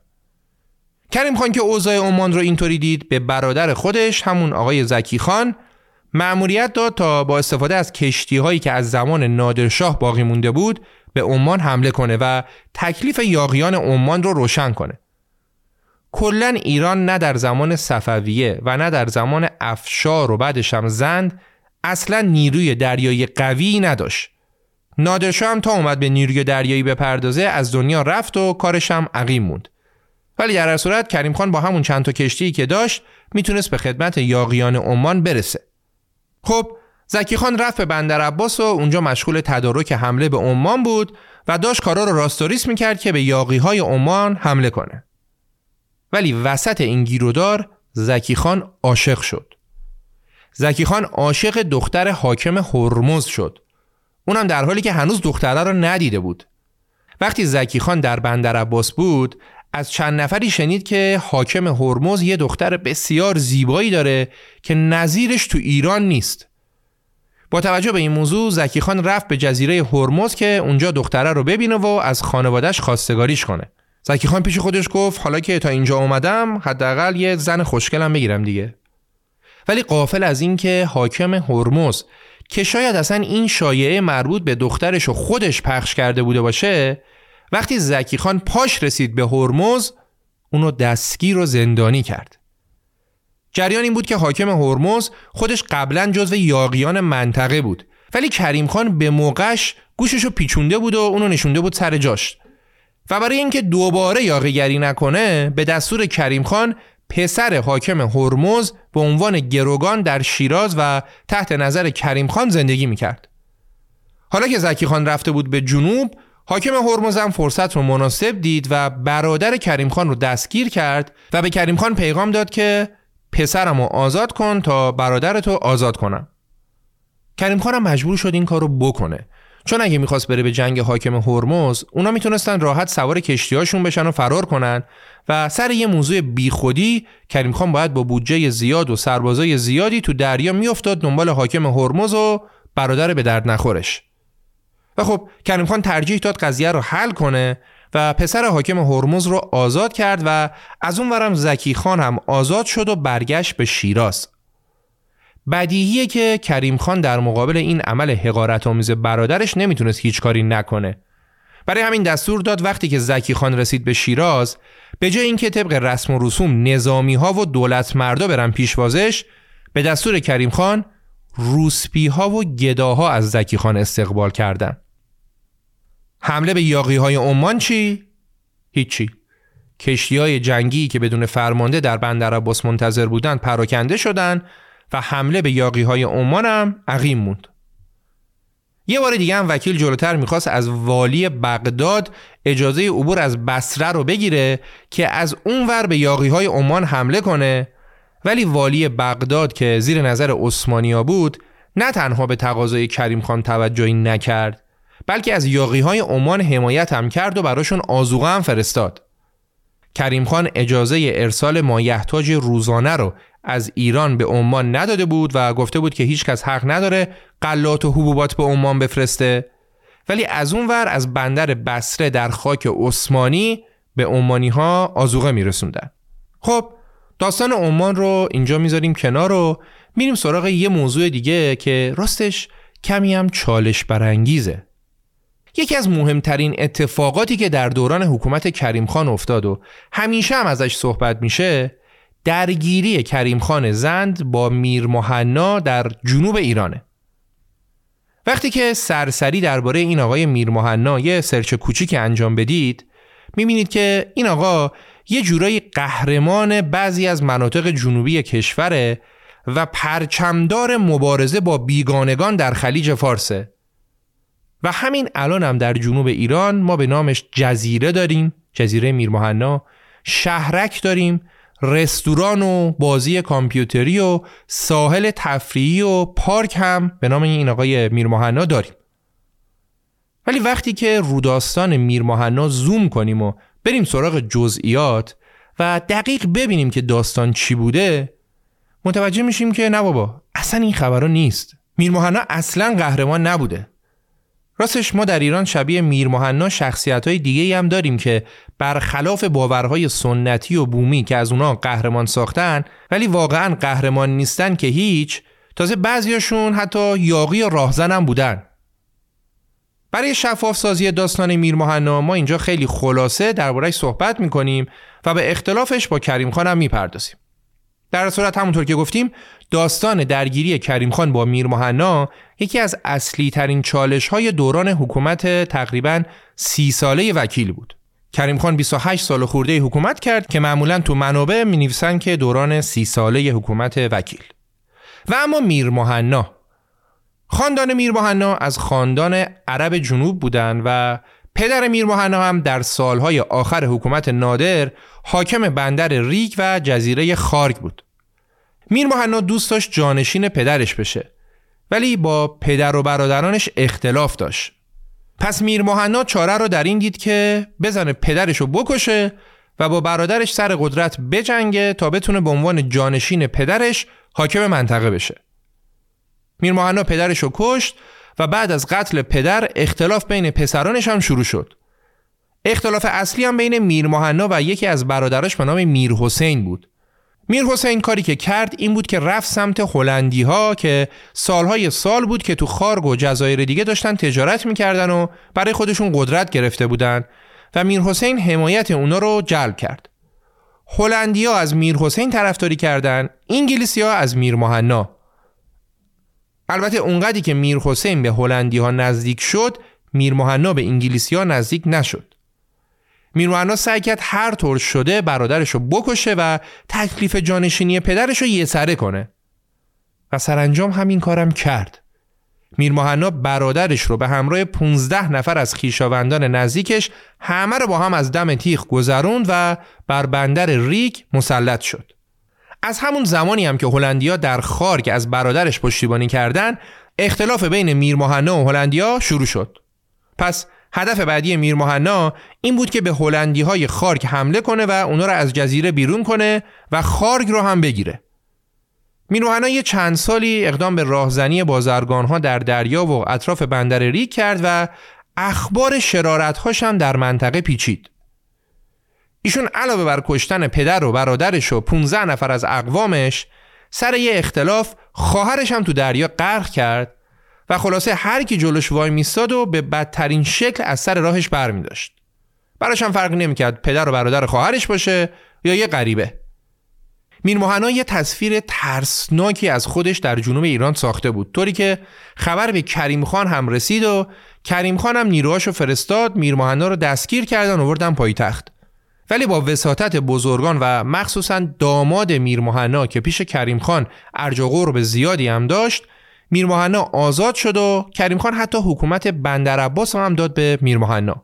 کریم خان که اوضاع عمان رو اینطوری دید، به برادر خودش همون آقای زکی خان مأموریت داد تا با استفاده از کشتی‌هایی که از زمان نادرشاه باقی مونده بود به عمان حمله کنه و تکلیف یاغیان عمان رو روشن کنه. کلاً ایران نه در زمان صفویه و نه در زمان افشار و بعدش هم زند اصلا نیروی دریایی قوی نداشت. نادرشاه هم تا اومد به نیروی دریایی بپردازه از دنیا رفت و کارش هم عقیم موند. ولی در هر صورت کریم خان با همون چند تا کشتی که داشت میتونست به خدمت یاغیان عمان برسه. خب زکی خان رفت به بندر عباس و اونجا مشغول تدارک حمله به عمان بود و داشت کارا رو راستوریس میکرد که به یاغیهای عمان حمله کنه. ولی وسط این گیرودار زکی خان عاشق شد. زکی خان عاشق دختر حاکم هرمز شد. اونم در حالی که هنوز دختره رو ندیده بود. وقتی زکی خان در بندر عباس بود از چند نفری شنید که حاکم هرمز یه دختر بسیار زیبایی داره که نظیرش تو ایران نیست. با توجه به این موضوع زکی خان رفت به جزیره هرمز که اونجا دختره رو ببینه و از خانواده‌اش خواستگاریش کنه. زکی خان پیش خودش گفت حالا که تا اینجا اومدم حداقل یه زن خوشگلم بگیرم دیگه. ولی غافل از این که حاکم هرمز که شاید اصلا این شایعه مربوط به دخترش و خودش پخش کرده بوده باشه، وقتی زکی خان پاش رسید به هرمز اونو دستگیر و زندانی کرد. جریان این بود که حاکم هرمز خودش قبلا جزو یاغیان منطقه بود، ولی کریم خان به موقعش گوششو پیچونده بود و اونو نشونده بود سر جاش و برای اینکه دوباره یاغیگری نکنه به دستور کریم خان پسر حاکم هرمز به عنوان گروگان در شیراز و تحت نظر کریم خان زندگی میکرد. حالا که زکی خان رفته بود به جنوب، حاکم هرمز هم فرصت رو مناسب دید و برادر کریم خان رو دستگیر کرد و به کریم خان پیغام داد که پسرمو آزاد کن تا برادرتو آزاد کنم. کریم خان هم مجبور شد این کار رو بکنه، چون اگه میخواست بره به جنگ حاکم هرمز اونا میتونستن راحت سوار کشتیاشون بشن و فرار کنن و سر یه موضوع بیخودی کریم خان باید با بودجه زیاد و سربازای زیادی تو دریا میافتاد دنبال حاکم هرمز و برادر به درد نخورش. و خب کریم خان ترجیح داد قضیه رو حل کنه و پسر حاکم هرمز رو آزاد کرد و از اون ورم زکی خان هم آزاد شد و برگشت به شیراز. بدیهیه که کریم خان در مقابل این عمل حقارت‌آمیز برادرش نمیتونست هیچ کاری نکنه. برای همین دستور داد وقتی که زکی خان رسید به شیراز، به جای اینکه طبق رسم و رسوم نظامی‌ها و دولت مردا برن پیشوازش، به دستور کریم خان روسپی‌ها و گداها از زکی خان استقبال کردن. حمله به یاغی‌های عمان چی؟ هیچی. کشتی‌های جنگی که بدون فرمانده در بندر عباس منتظر بودند پراکنده شدند و حمله به یاغی‌های عمان هم عقیم موند. یه بار دیگه هم وکیل جلوتر میخواست از والی بغداد اجازه عبور از بصره رو بگیره که از اون ور به یاغی‌های عمان حمله کنه، ولی والی بغداد که زیر نظر عثمانی‌ها بود نه تنها به تقاضای کریم خان توجهی نکرد، بلکه از یاغی‌های عمان حمایت هم کرد و براشون آذوقه هم فرستاد. کریم خان اجازه ارسال مایحتاج روزانه رو از ایران به عمان نداده بود و گفته بود که هیچ کس حق نداره غلات و حبوبات به عمان بفرسته، ولی از اون ور از بندر بصره در خاک عثمانی به عمانی‌ها آذوقه میرسوندن. خب داستان عمان رو اینجا میذاریم کنار و میریم سراغ یه موضوع دیگه که راستش کمی هم چالش برانگیزه. یکی از مهمترین اتفاقاتی که در دوران حکومت کریم خان افتاد و همیشه هم ازش صحبت میشه، درگیری کریم خان زند با میر مهنا در جنوب ایرانه. وقتی که سرسری درباره این آقای میر مهنا یه سرچ کوچیک انجام بدید، میبینید که این آقا یه جورایی قهرمان بعضی از مناطق جنوبی کشوره و پرچمدار مبارزه با بیگانگان در خلیج فارسه. و همین الان هم در جنوب ایران ما به نامش جزیره داریم، جزیره میر مهنا، شهرک داریم، رستوران و بازی کامپیوتری و ساحل تفریحی و پارک هم به نام این آقای میر مهنا داریم. ولی وقتی که رو داستان میر مهنا زوم کنیم و بریم سراغ جزئیات و دقیق ببینیم که داستان چی بوده، متوجه میشیم که نه بابا، اصلا این خبرها نیست. میر مهنا اصلا قهرمان نبوده. راستش ما در ایران شبیه میر مهنا شخصیت‌های دیگه‌ای هم داریم که برخلاف باورهای سنتی و بومی که از اونا قهرمان ساختن ولی واقعاً قهرمان نیستن که هیچ، تازه بعضیاشون حتی یاغی و راهزن هم بودن. برای شفاف سازی داستان میر مهنا ما اینجا خیلی خلاصه درباره‌اش صحبت می‌کنیم و به اختلافش با کریم خان هم می‌پردازیم. در صورت همونطور که گفتیم داستان درگیری کریم خان با میر مهنا یکی از اصلی ترین چالش های دوران حکومت تقریباً 30 ساله وکیل بود. کریم خان 28 سال خورده حکومت کرد که معمولاً تو منابع می‌نویسن که دوران 30 ساله حکومت وکیل. و اما میر مهنا، خاندان میر مهنا از خاندان عرب جنوب بودن و پدر میر مهنا هم در سالهای آخر حکومت نادر حاکم بندر ریگ و جزیره خارگ بود. میر مهنا دوست داشت جانشین پدرش بشه، ولی با پدر و برادرانش اختلاف داشت. پس میر مهنا چاره رو در این دید که بزنه پدرش رو بکشه و با برادرش سر قدرت بجنگه تا بتونه به عنوان جانشین پدرش حاکم منطقه بشه. میر مهنا پدرش رو کشت و بعد از قتل پدر اختلاف بین پسرانش هم شروع شد. اختلاف اصلی هم بین میر مهنا و یکی از برادراش به نام میر حسین بود. میر حسین کاری که کرد این بود که رفت سمت هلندی ها که سالهای سال بود که تو خارگ و جزایر دیگه داشتن تجارت میکردن و برای خودشون قدرت گرفته بودن و میر حسین حمایت اونا رو جلب کرد. هلندی ها از میر حسین طرفداری کردن، انگلیسی ها از میر مهنا. البته اونقدری که میر حسین به هلندی ها نزدیک شد، میر مهنا به انگلیسی ها نزدیک نشد. میر مهنا سعی کرد هر طور شده برادرش رو بکشه و تکلیف جانشینی پدرش رو یسره کنه و سرانجام همین کارم کرد. میر مهنا برادرش رو به همراه 15 نفر از خویشاوندان نزدیکش همه رو با هم از دم تیغ گذروند و بر بندر ریگ مسلط شد. از همون زمانی هم که هلندیا در خارگ از برادرش پشتیبانی کردن، اختلاف بین میر مهنا و هلندیا شروع شد. پس هدف بعدی میر مهنا این بود که به هلندی‌های خارگ حمله کنه و اونا رو از جزیره بیرون کنه و خارگ رو هم بگیره. میر مهنا یه چند سالی اقدام به راهزنی بازرگان‌ها در دریا و اطراف بندر ریگ کرد و اخبار شرارت‌هاش هم در منطقه پیچید. ایشون علاوه بر کشتن پدر و برادرش و 15 نفر از اقوامش، سر یه اختلاف خواهرش هم تو دریا غرق کرد و خلاصه هر کی جلوش وای میستاد و به بدترین شکل از سر راهش برمی داشت. براش هم فرقی نمیکرد پدر و برادر خواهرش باشه یا یه غریبه. میر مهنا یه تصویر ترسناکی از خودش در جنوب ایران ساخته بود، طوری که خبر به کریم خان هم رسید و کریم خان هم نیروهاشو فرستاد، میر مهنا رو دستگیر کردن و آوردن پایتخت. ولی با وساطت بزرگان و مخصوصا داماد میر مهنا که پیش کریم خان ارج و قرب زیادی هم داشت، میر مهنا آزاد شد و کریم خان حتی حکومت بندر عباس هم داد به میر مهنا.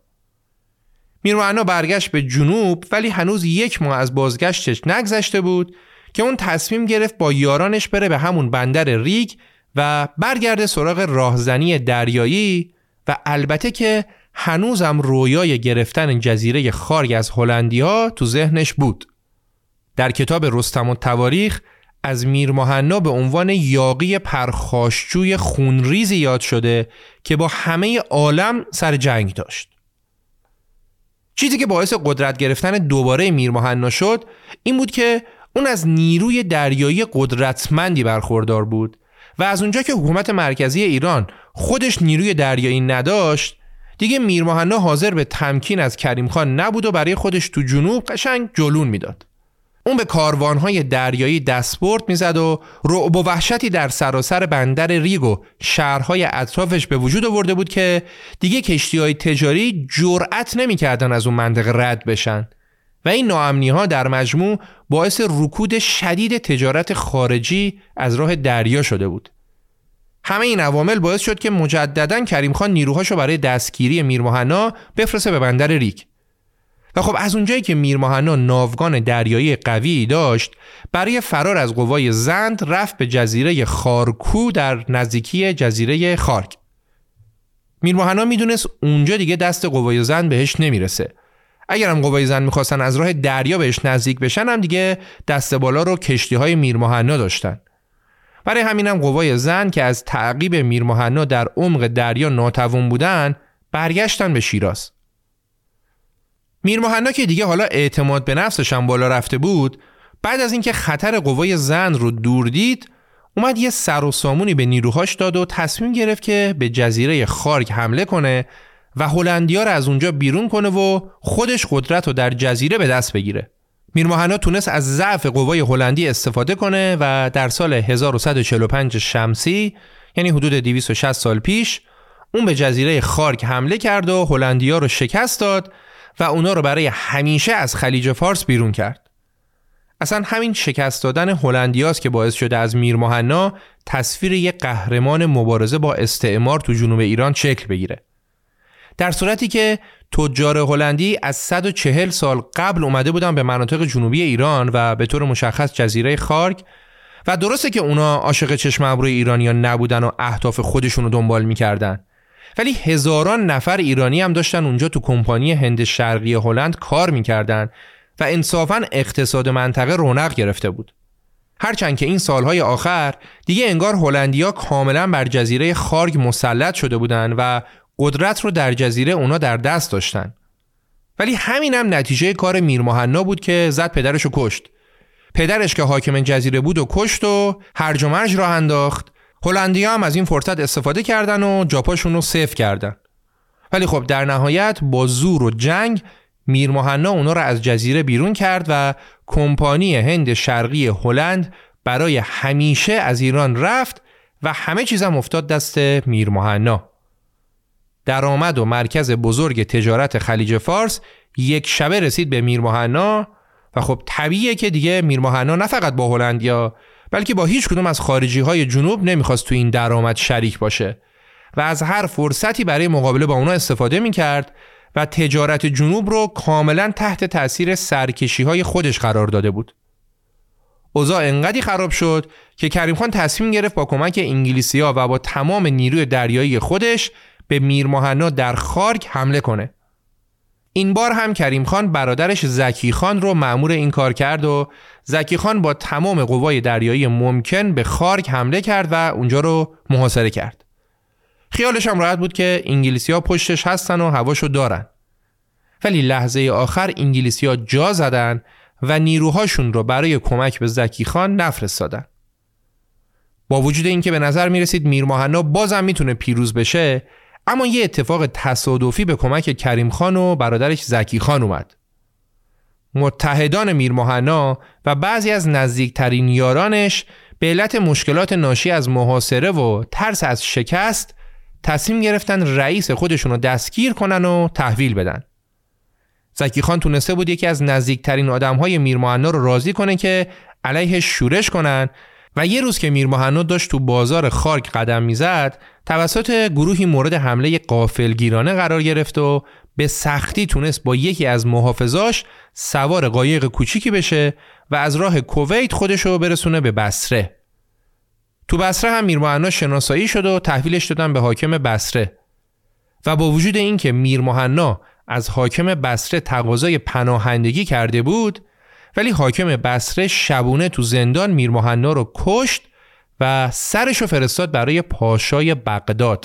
میر مهنا برگشت به جنوب، ولی هنوز 1 ماه از بازگشتش نگذشته بود که اون تصمیم گرفت با یارانش بره به همون بندر ریگ و برگرده سراغ راهزنی دریایی و البته که هنوزم رویای گرفتن جزیره خارگ از هلندی‌ها تو ذهنش بود. در کتاب رستم التواریخ از میر مهنا به عنوان یاغی پرخاشجوی خونریزی یاد شده که با همه عالم سر جنگ داشت. چیزی که باعث قدرت گرفتن دوباره میر مهنا شد این بود که اون از نیروی دریایی قدرتمندی برخوردار بود و از اونجا که حکومت مرکزی ایران خودش نیروی دریایی نداشت، دیگه میر مهنا حاضر به تمکین از کریم خان نبود و برای خودش تو جنوب قشنگ جلون میداد. اون به کاروانهای دریایی دستبرد میزد و رعب و وحشتی در سراسر بندر ریگ و شهرهای اطرافش به وجود آورده بود که دیگه کشتی‌های تجاری جرأت نمی‌کردن از اون منطقه رد بشن و این ناامنی‌ها در مجموع باعث رکود شدید تجارت خارجی از راه دریا شده بود. همه این عوامل باعث شد که مجدداً کریم خان نیروهاشو برای دستگیری میر مهنا بفرسته به بندر ریگ. و خب از اونجایی که میر مهنا ناوگان دریایی قوی داشت، برای فرار از قوای زند رفت به جزیره خارکو در نزدیکی جزیره خارگ. میر مهنا میدونست اونجا دیگه دست قوای زند بهش نمیرسه. اگرم قوای زند میخواستن از راه دریا بهش نزدیک بشن هم دیگه دست بالا رو کشتی‌های میر مهنا داشتن. برای همینم قوای زند که از تعقیب میر مهنا در عمق دریا ناتوان بودن، برگشتن به شیراز. میر مهنا که دیگه حالا اعتماد به نفسش هم بالا رفته بود، بعد از اینکه خطر قوای زند رو دور دید، اومد یه سر و سامونی به نیروهاش داد و تصمیم گرفت که به جزیره خارگ حمله کنه و هلندیا رو از اونجا بیرون کنه و خودش قدرت رو در جزیره به دست بگیره. میر مهنا تونست از ضعف قوای هلندی استفاده کنه و در سال 1145 شمسی، یعنی حدود 260 سال پیش، اون به جزیره خارگ حمله کرد و هلندیا رو شکست داد و اونا رو برای همیشه از خلیج فارس بیرون کرد. اصلا همین شکست دادن هلندیاست که باعث شده از میر مهنا تصویر یک قهرمان مبارزه با استعمار تو جنوب ایران شکل بگیره. در صورتی که تجار هلندی از 140 سال قبل اومده بودن به مناطق جنوبی ایران و به طور مشخص جزیره خارگ، و درسته که اونا عاشق چشم ابروی ایرانیان نبودن و اهداف خودشون رو دنبال میکردن، ولی هزاران نفر ایرانی هم داشتن اونجا تو کمپانی هند شرقی هلند کار میکردن و انصافاً اقتصاد منطقه رونق گرفته بود. هرچند که این سالهای آخر دیگه انگار هلندیا کاملاً بر جزیره خارگ مسلط شده بودن و قدرت رو در جزیره اونا در دست داشتن. ولی همین هم نتیجه کار میر مهنا بود که زد پدرشو کشت. پدرش که حاکم جزیره بود و کشت و هرج و مرج راه انداخت. هلندیا هم از این فرصت استفاده کردن و جاپاشون رو صفر کردن. ولی خب در نهایت با زور و جنگ میر مهنا اونا رو از جزیره بیرون کرد و کمپانی هند شرقی هلند برای همیشه از ایران رفت و همه چیزم افتاد دست میر مهنا. درآمد و مرکز بزرگ تجارت خلیج فارس یک شبه رسید به میر مهنا و خب طبیعیه که دیگه میر مهنا نه فقط با هلندیا بلکه با هیچ کدوم از خارجی های جنوب نمیخواست تو این درآمد شریک باشه و از هر فرصتی برای مقابله با اونا استفاده میکرد و تجارت جنوب رو کاملا تحت تأثیر سرکشی های خودش قرار داده بود. اوضاع انقدری خراب شد که کریم خان تصمیم گرفت با کمک انگلیسی‌ها و با تمام نیروی دریایی خودش به میر مهنا در خارگ حمله کنه. این بار هم کریم خان برادرش زکی خان رو مأمور این کار کرد و زکی خان با تمام قوای دریایی ممکن به خارگ حمله کرد و اونجا رو محاصره کرد. خیالش هم راحت بود که انگلیسی‌ها پشتش هستن و هواشو دارن. ولی لحظه آخر انگلیسی‌ها جا زدن و نیروهاشون رو برای کمک به زکی خان نفرستادن. با وجود اینکه به نظر میرسید میر مهنا بازم میتونه پیروز بشه، اما یه اتفاق تصادفی به کمک کریم خان و برادرش زکی خان اومد. متحدان میر مهنا و بعضی از نزدیکترین یارانش به علت مشکلات ناشی از محاصره و ترس از شکست تصمیم گرفتن رئیس خودشون رو دستگیر کنن و تحویل بدن. زکی خان تونسته بود یکی از نزدیکترین آدمهای میر مهنا رو راضی کنه که علیهش شورش کنن و یه روز که میر مهنا داشت تو بازار خارگ قدم میزد توسط گروهی مورد حمله غافلگیرانه قرار گرفت و به سختی تونست با یکی از محافظاش سوار قایق کوچیکی بشه و از راه کویت خودشو برسونه به بصره. تو بصره هم میر مهنا شناسایی شد و تحویلش دادن به حاکم بصره و با وجود اینکه میر مهنا از حاکم بصره تقاضای پناهندگی کرده بود، ولی حاکم بصره شبونه تو زندان میر مهنا رو کشت و سرشو فرستاد برای پاشای بغداد.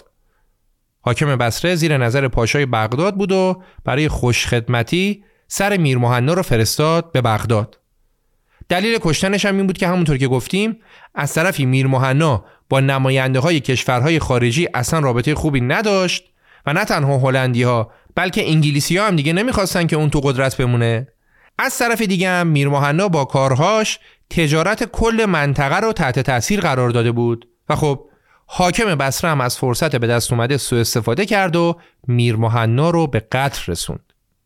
حاکم بصره زیر نظر پاشای بغداد بود و برای خوشخدمتی سر میر مهنا رو فرستاد به بغداد. دلیل کشتنش هم این بود که همونطور که گفتیم از طرفی میر مهنا با نماینده های کشورهای خارجی اصلا رابطه خوبی نداشت و نه تنها هلندی ها بلکه انگلیسی ها هم دیگه نمیخواستن که اون تو قدرت بمونه. از طرف دیگه هم میر مهنا با کارهاش تجارت کل منطقه رو تحت تاثیر قرار داده بود و خب حاکم بصره هم از فرصت به دست اومده سوء استفاده کرد و میر مهنا رو به قتل رسوند.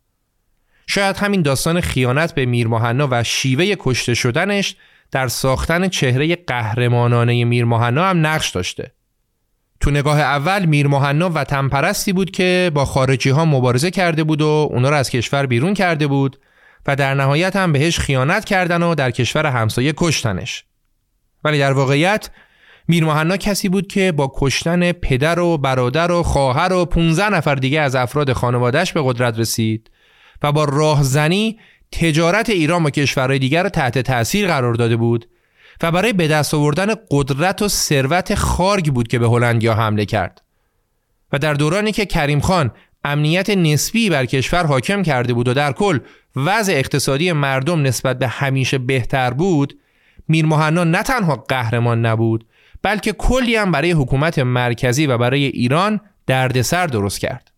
شاید همین داستان خیانت به میر مهنا و شیوه کشته شدنش در ساختن چهره قهرمانانه میر مهنا هم نقش داشته. تو نگاه اول میر مهنا وطن پرستی بود که با خارجی ها مبارزه کرده بود و اونا رو از کشور بیرون کرده بود و در نهایت هم بهش خیانت کردن و در کشور همسایه کشتنش. ولی در واقعیت میر مهنا کسی بود که با کشتن پدر و برادر و خواهر و 15 نفر دیگه از افراد خانواده‌اش به قدرت رسید و با راهزنی تجارت ایران با کشورهای دیگر رو تحت تأثیر قرار داده بود و برای به دست آوردن قدرت و ثروت خارگ بود که به هلندیا حمله کرد. و در دورانی که کریم خان امنیت نسبی بر کشور حاکم کرده بود و در کل وضع اقتصادی مردم نسبت به همیشه بهتر بود، میر مهنا نه تنها قهرمان نبود بلکه کلی هم برای حکومت مرکزی و برای ایران دردسر درست کرد.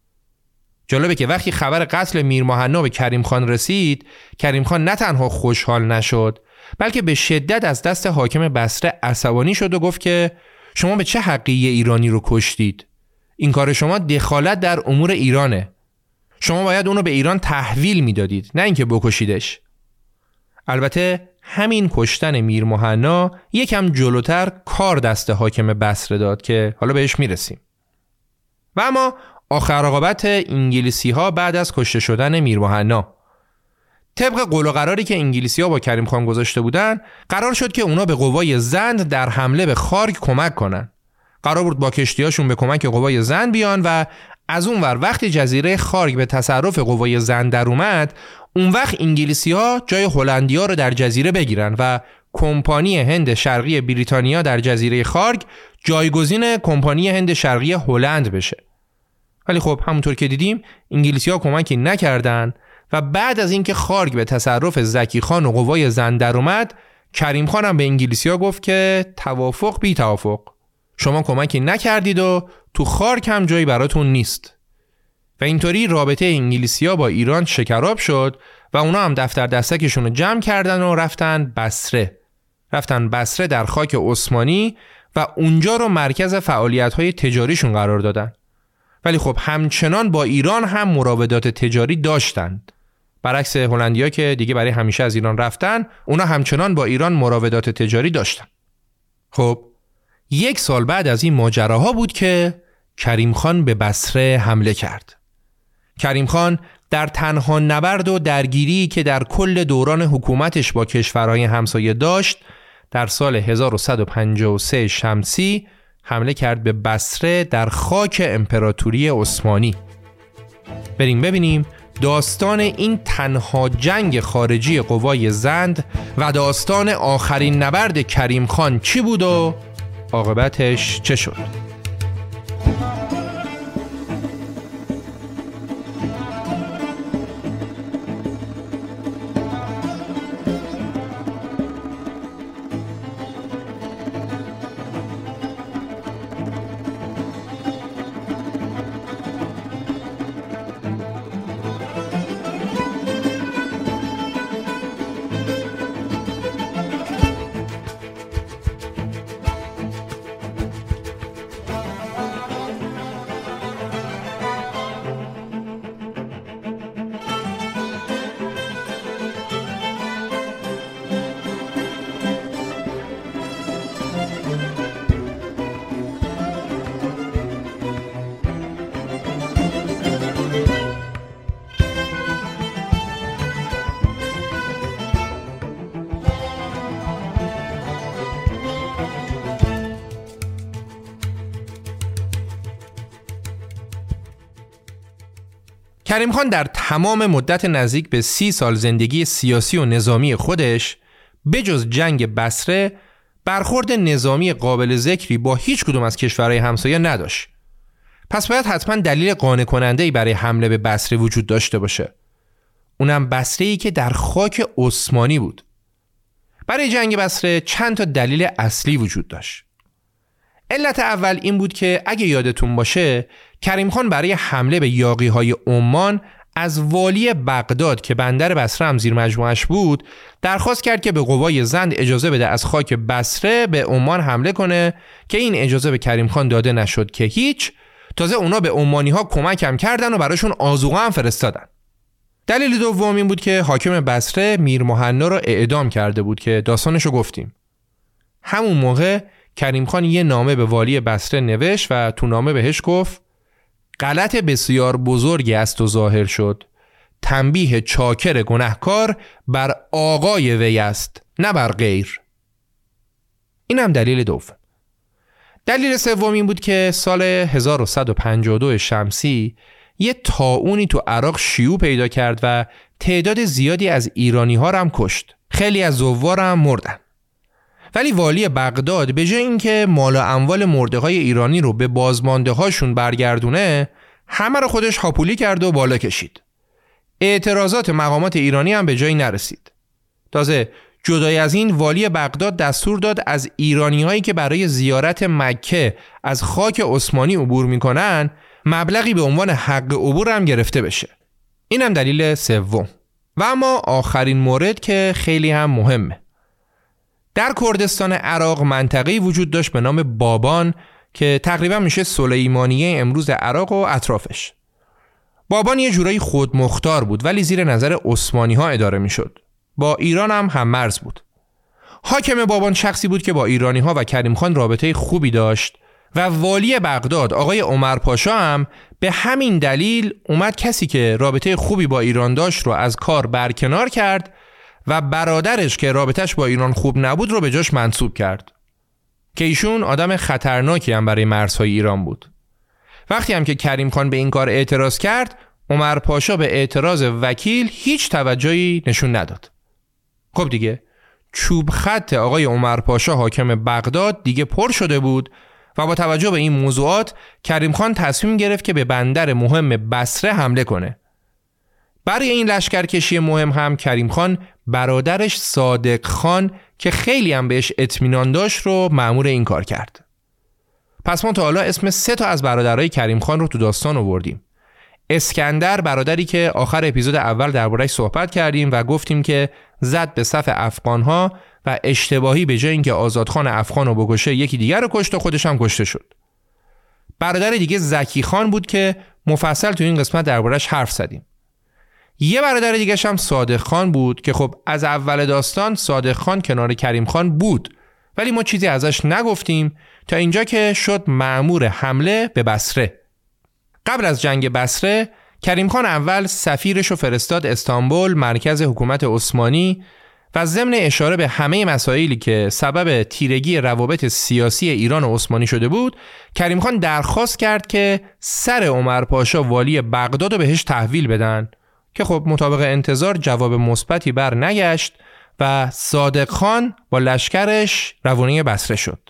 جالبه که وقتی خبر قتل میر مهنا به کریم خان رسید، کریم خان نه تنها خوشحال نشد بلکه به شدت از دست حاکم بصره عصبانی شد و گفت که شما به چه حقی ایرانی رو کشتید؟ این کار شما دخالت در امور ایرانه. شما باید اونو به ایران تحویل میدادید، نه اینکه بکشیدش. البته همین کشتن میر مهنا یکم جلوتر کار دست حاکم بصره داد که حالا بهش میرسیم. و اما آخر عاقبت انگلیسی ها بعد از کشته شدن میر مهنا، طبق قول و قراری که انگلیسی ها با کریم خان گذاشته بودن، قرار شد که اونا به قوای زند در حمله به خارگ کمک کنن. قرار بود با کشتیاشون به کمک قوای زند بیان و از اون ور وقتی جزیره خارگ به تصرف قوای زند در اومد، اون وقت انگلیسی ها جای هلندیا رو در جزیره بگیرن و کمپانی هند شرقی بریتانیا در جزیره خارگ جایگزین کمپانی هند شرقی هلند بشه. ولی خب همونطور که دیدیم انگلیسی ها کمکی نکردن و بعد از اینکه خارگ به تصرف زکی خان و قوای زند در اومد، کریم خان هم به انگلیسی ها گفت که توافق بی توافق، شما کمکی نکردید و تو خارگ هم جایی براتون نیست. و اینطوری رابطه انگلیسی ها با ایران شکراب شد و اونا هم دفتر دستکشون رو جمع کردن و رفتن بصره در خاک عثمانی و اونجا رو مرکز فعالیت‌های تجاریشون قرار دادن. ولی خب همچنان با ایران هم مراودات تجاری داشتند. برعکس هلندیا که دیگه برای همیشه از ایران رفتن، اونا همچنان با ایران مراودات تجاری داشتن. خب 1 سال بعد از این ماجراها بود که کریم خان به بصره حمله کرد. کریم خان در تنها نبرد و درگیری که در کل دوران حکومتش با کشورهای همسایه داشت، در سال 1153 شمسی حمله کرد به بصره در خاک امپراتوری عثمانی. بریم ببینیم داستان این تنها جنگ خارجی قوای زند و داستان آخرین نبرد کریم خان چی بود و عاقبتش چه شد. کریم خان در تمام مدت نزدیک به 30 سال زندگی سیاسی و نظامی خودش بجز جنگ بصره برخورد نظامی قابل ذکری با هیچ کدوم از کشورهای همسایه نداشت. پس باید حتما دلیل قانع کننده‌ای برای حمله به بصره وجود داشته باشه. اونم بصره‌ای که در خاک عثمانی بود. برای جنگ بصره چند تا دلیل اصلی وجود داشت. علت اول این بود که اگه یادتون باشه کریم خان برای حمله به یاغی‌های عمان از والی بغداد که بندر بصره هم زیر مجموعش بود درخواست کرد که به قوای زند اجازه بده از خاک بصره به عمان حمله کنه که این اجازه به کریم خان داده نشد که هیچ. تازه اونا به عمانی‌ها کمک هم کردن و براشون آذوقه هم فرستادن. دلیل دوم این بود که حاکم بصره میر مهنا رو اعدام کرده بود که داستانشو گفتیم. همون موقع کریم خان یه نامه به والی بصره نوشت و تو نامه بهش گفت غلط بسیار بزرگی است و ظاهر شد. تنبیه چاکر گناهکار بر آقای وی است نه بر غیر. این هم دلیل دوم. دلیل سوم این بود که سال 1152 شمسی یه طاعونی تو عراق شیوع پیدا کرد و تعداد زیادی از ایرانی ها رو هم کشت. خیلی از زوار هم مردن. ولی والی بغداد به جای اینکه مال و اموال مرده‌های ایرانی رو به بازمانده هاشون برگردونه، همه رو خودش هاپولی کرد و بالا کشید. اعتراضات مقامات ایرانی هم به جایی نرسید. تازه جدای از این والی بغداد دستور داد از ایرانی‌هایی که برای زیارت مکه از خاک عثمانی عبور می‌کنن مبلغی به عنوان حق عبور هم گرفته بشه. این هم دلیل سوم. و اما آخرین مورد که خیلی هم مهمه. در کردستان عراق منطقه‌ای وجود داشت به نام بابان که تقریبا میشه سلیمانیه امروز عراق و اطرافش. بابان یه جورایی خودمختار بود ولی زیر نظر عثمانی‌ها اداره می‌شد. با ایران هم مرز بود. حاکم بابان شخصی بود که با ایرانی‌ها و کریم خان رابطه خوبی داشت و والی بغداد آقای عمر پاشا هم به همین دلیل اومد کسی که رابطه خوبی با ایران داشت رو از کار برکنار کرد و برادرش که رابطش با ایران خوب نبود رو به جاش منصوب کرد که ایشون آدم خطرناکی هم برای مرزهای ایران بود. وقتی هم که کریم خان به این کار اعتراض کرد، عمر پاشا به اعتراض وکیل هیچ توجهی نشون نداد. خب دیگه چوب خط آقای عمر پاشا حاکم بغداد دیگه پر شده بود و با توجه به این موضوعات کریم خان تصمیم گرفت که به بندر مهم بصره حمله کنه. برای این لشکرکشی مهم هم کریم خان برادرش صادق خان که خیلی هم بهش اطمینان داشت رو مأمور این کار کرد. پس ما تا حالا اسم 3 تا از برادرای کریم خان رو تو داستان آوردیم. اسکندر، برادری که آخر اپیزود اول درباره‌اش صحبت کردیم و گفتیم که زد به صف افغان‌ها و اشتباهی به جای اینکه آزادخان افغان رو بکشه یکی دیگر رو کشت و خودش هم کشته شد. برادر دیگه زکی خان بود که مفصل تو این قسمت درباره‌اش حرف زدیم. یه برادر دیگه هم صادق خان بود که خب از اول داستان صادق خان کنار کریم خان بود ولی ما چیزی ازش نگفتیم تا اینجا که شد مأمور حمله به بصره. قبل از جنگ بصره کریم خان اول سفیرش رو فرستاد استانبول، مرکز حکومت عثمانی، و ضمن اشاره به همه مسائلی که سبب تیرگی روابط سیاسی ایران و عثمانی شده بود، کریم خان درخواست کرد که سر عمر پاشا والی بغداد رو بهش تحویل بدن که خب مطابق انتظار جواب مثبتی بر نگشت و صادق خان با لشکرش روانه بصره شد.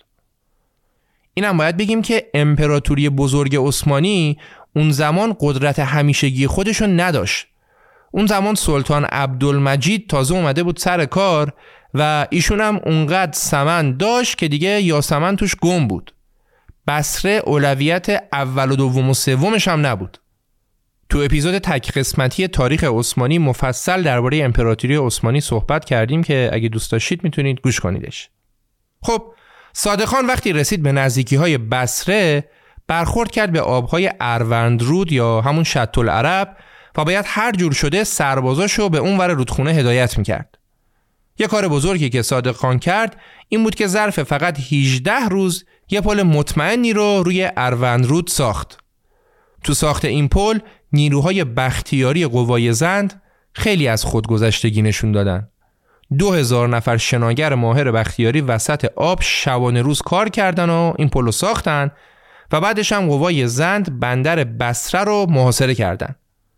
اینم باید بگیم که امپراتوری بزرگ عثمانی اون زمان قدرت همیشگی خودشو نداشت. اون زمان سلطان عبدالمجید تازه اومده بود سر کار و ایشون هم اونقدر سمن داشت که دیگه یاسمن توش گم بود. بصره اولویت اول و دوم و سومش هم نبود. تو اپیزود تک قسمتی تاریخ عثمانی مفصل درباره امپراتوری عثمانی صحبت کردیم که اگه دوست داشتید میتونید گوش کنیدش. خب صادق خان وقتی رسید به نزدیکی‌های بصره برخورد کرد به آبهای اروندرود یا همون شط العرب و باید هر جور شده سربازاشو به اون ور رودخونه هدایت میکرد. یه کار بزرگی که صادق خان کرد این بود که ظرف فقط 18 روز یه پل مطمئنی رو روی اروندرود ساخت. تو ساخت این پل نیروهای بختیاری قوای زند خیلی از خودگذشتگی نشون دادن. 2000 نفر شناگر ماهر بختیاری وسط آب شبانه روز کار کردن و این پل رو ساختن و بعدش هم قوای زند بندر بصره رو محاصره کردن.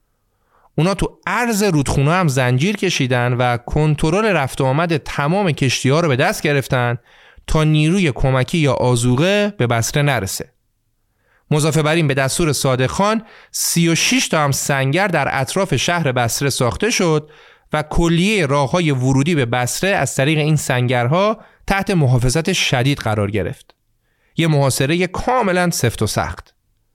اونا تو عرض رودخونه هم زنجیر کشیدن و کنترل رفت و آمد تمام کشتی‌ها رو به دست گرفتن تا نیروی کمکی یا آذوقه به بصره نرسه. مضافه بر این به دستور صادق خان 36 تا هم سنگر در اطراف شهر بصره ساخته شد و کلیه راه‌های ورودی به بصره از طریق این سنگرها تحت محافظت شدید قرار گرفت. یه محاصره کاملا سفت و سخت.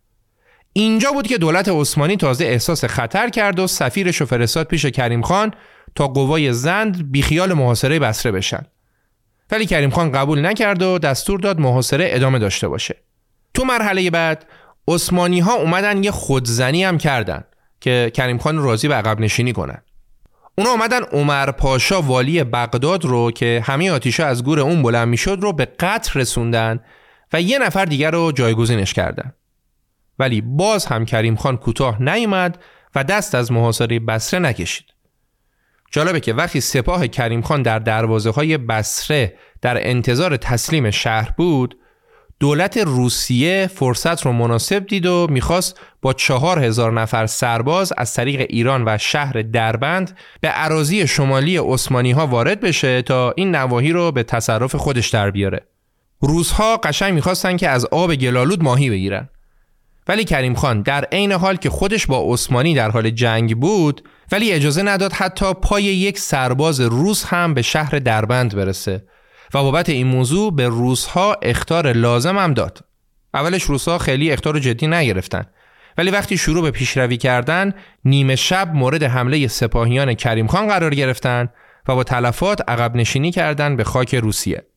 اینجا بود که دولت عثمانی تازه احساس خطر کرد و سفیرش رو فرستاد پیش کریم خان تا قوای زند بیخیال محاصره بصره بشن. ولی کریم خان قبول نکرد و دستور داد محاصره ادامه داشته باشه. تو مرحله بعد عثمانی ها اومدن یه خودزنی هم کردن که کریم خان راضی به عقب نشینی کنن. اونا اومدن عمر پاشا والی بغداد رو که همه آتیشا از گور اون بلند میشد رو به قتل رسوندن و یه نفر دیگر رو جایگزینش کردن. ولی باز هم کریم خان کوتاه نیامد و دست از محاصره بصره نکشید. جالبه که وقتی سپاه کریم خان در دروازه های بصره در انتظار تسلیم شهر بود، دولت روسیه فرصت رو مناسب دید و میخواست با 4000 نفر سرباز از طریق ایران و شهر دربند به اراضی شمالی عثمانی ها وارد بشه تا این نواحی رو به تصرف خودش در بیاره. روس‌ها قشنگ میخواستن که از آب گلالود ماهی بگیرن. ولی کریم خان در عین حال که خودش با عثمانی در حال جنگ بود ولی اجازه نداد حتی پای یک سرباز روس هم به شهر دربند برسه و بابت این موضوع به روس‌ها اخطار لازم هم داد. اولش روس‌ها خیلی اخطار جدی نگرفتن ولی وقتی شروع به پیشروی کردن نیمه شب مورد حمله سپاهیان کریم خان قرار گرفتن و با تلفات عقب نشینی کردن به خاک روسیه.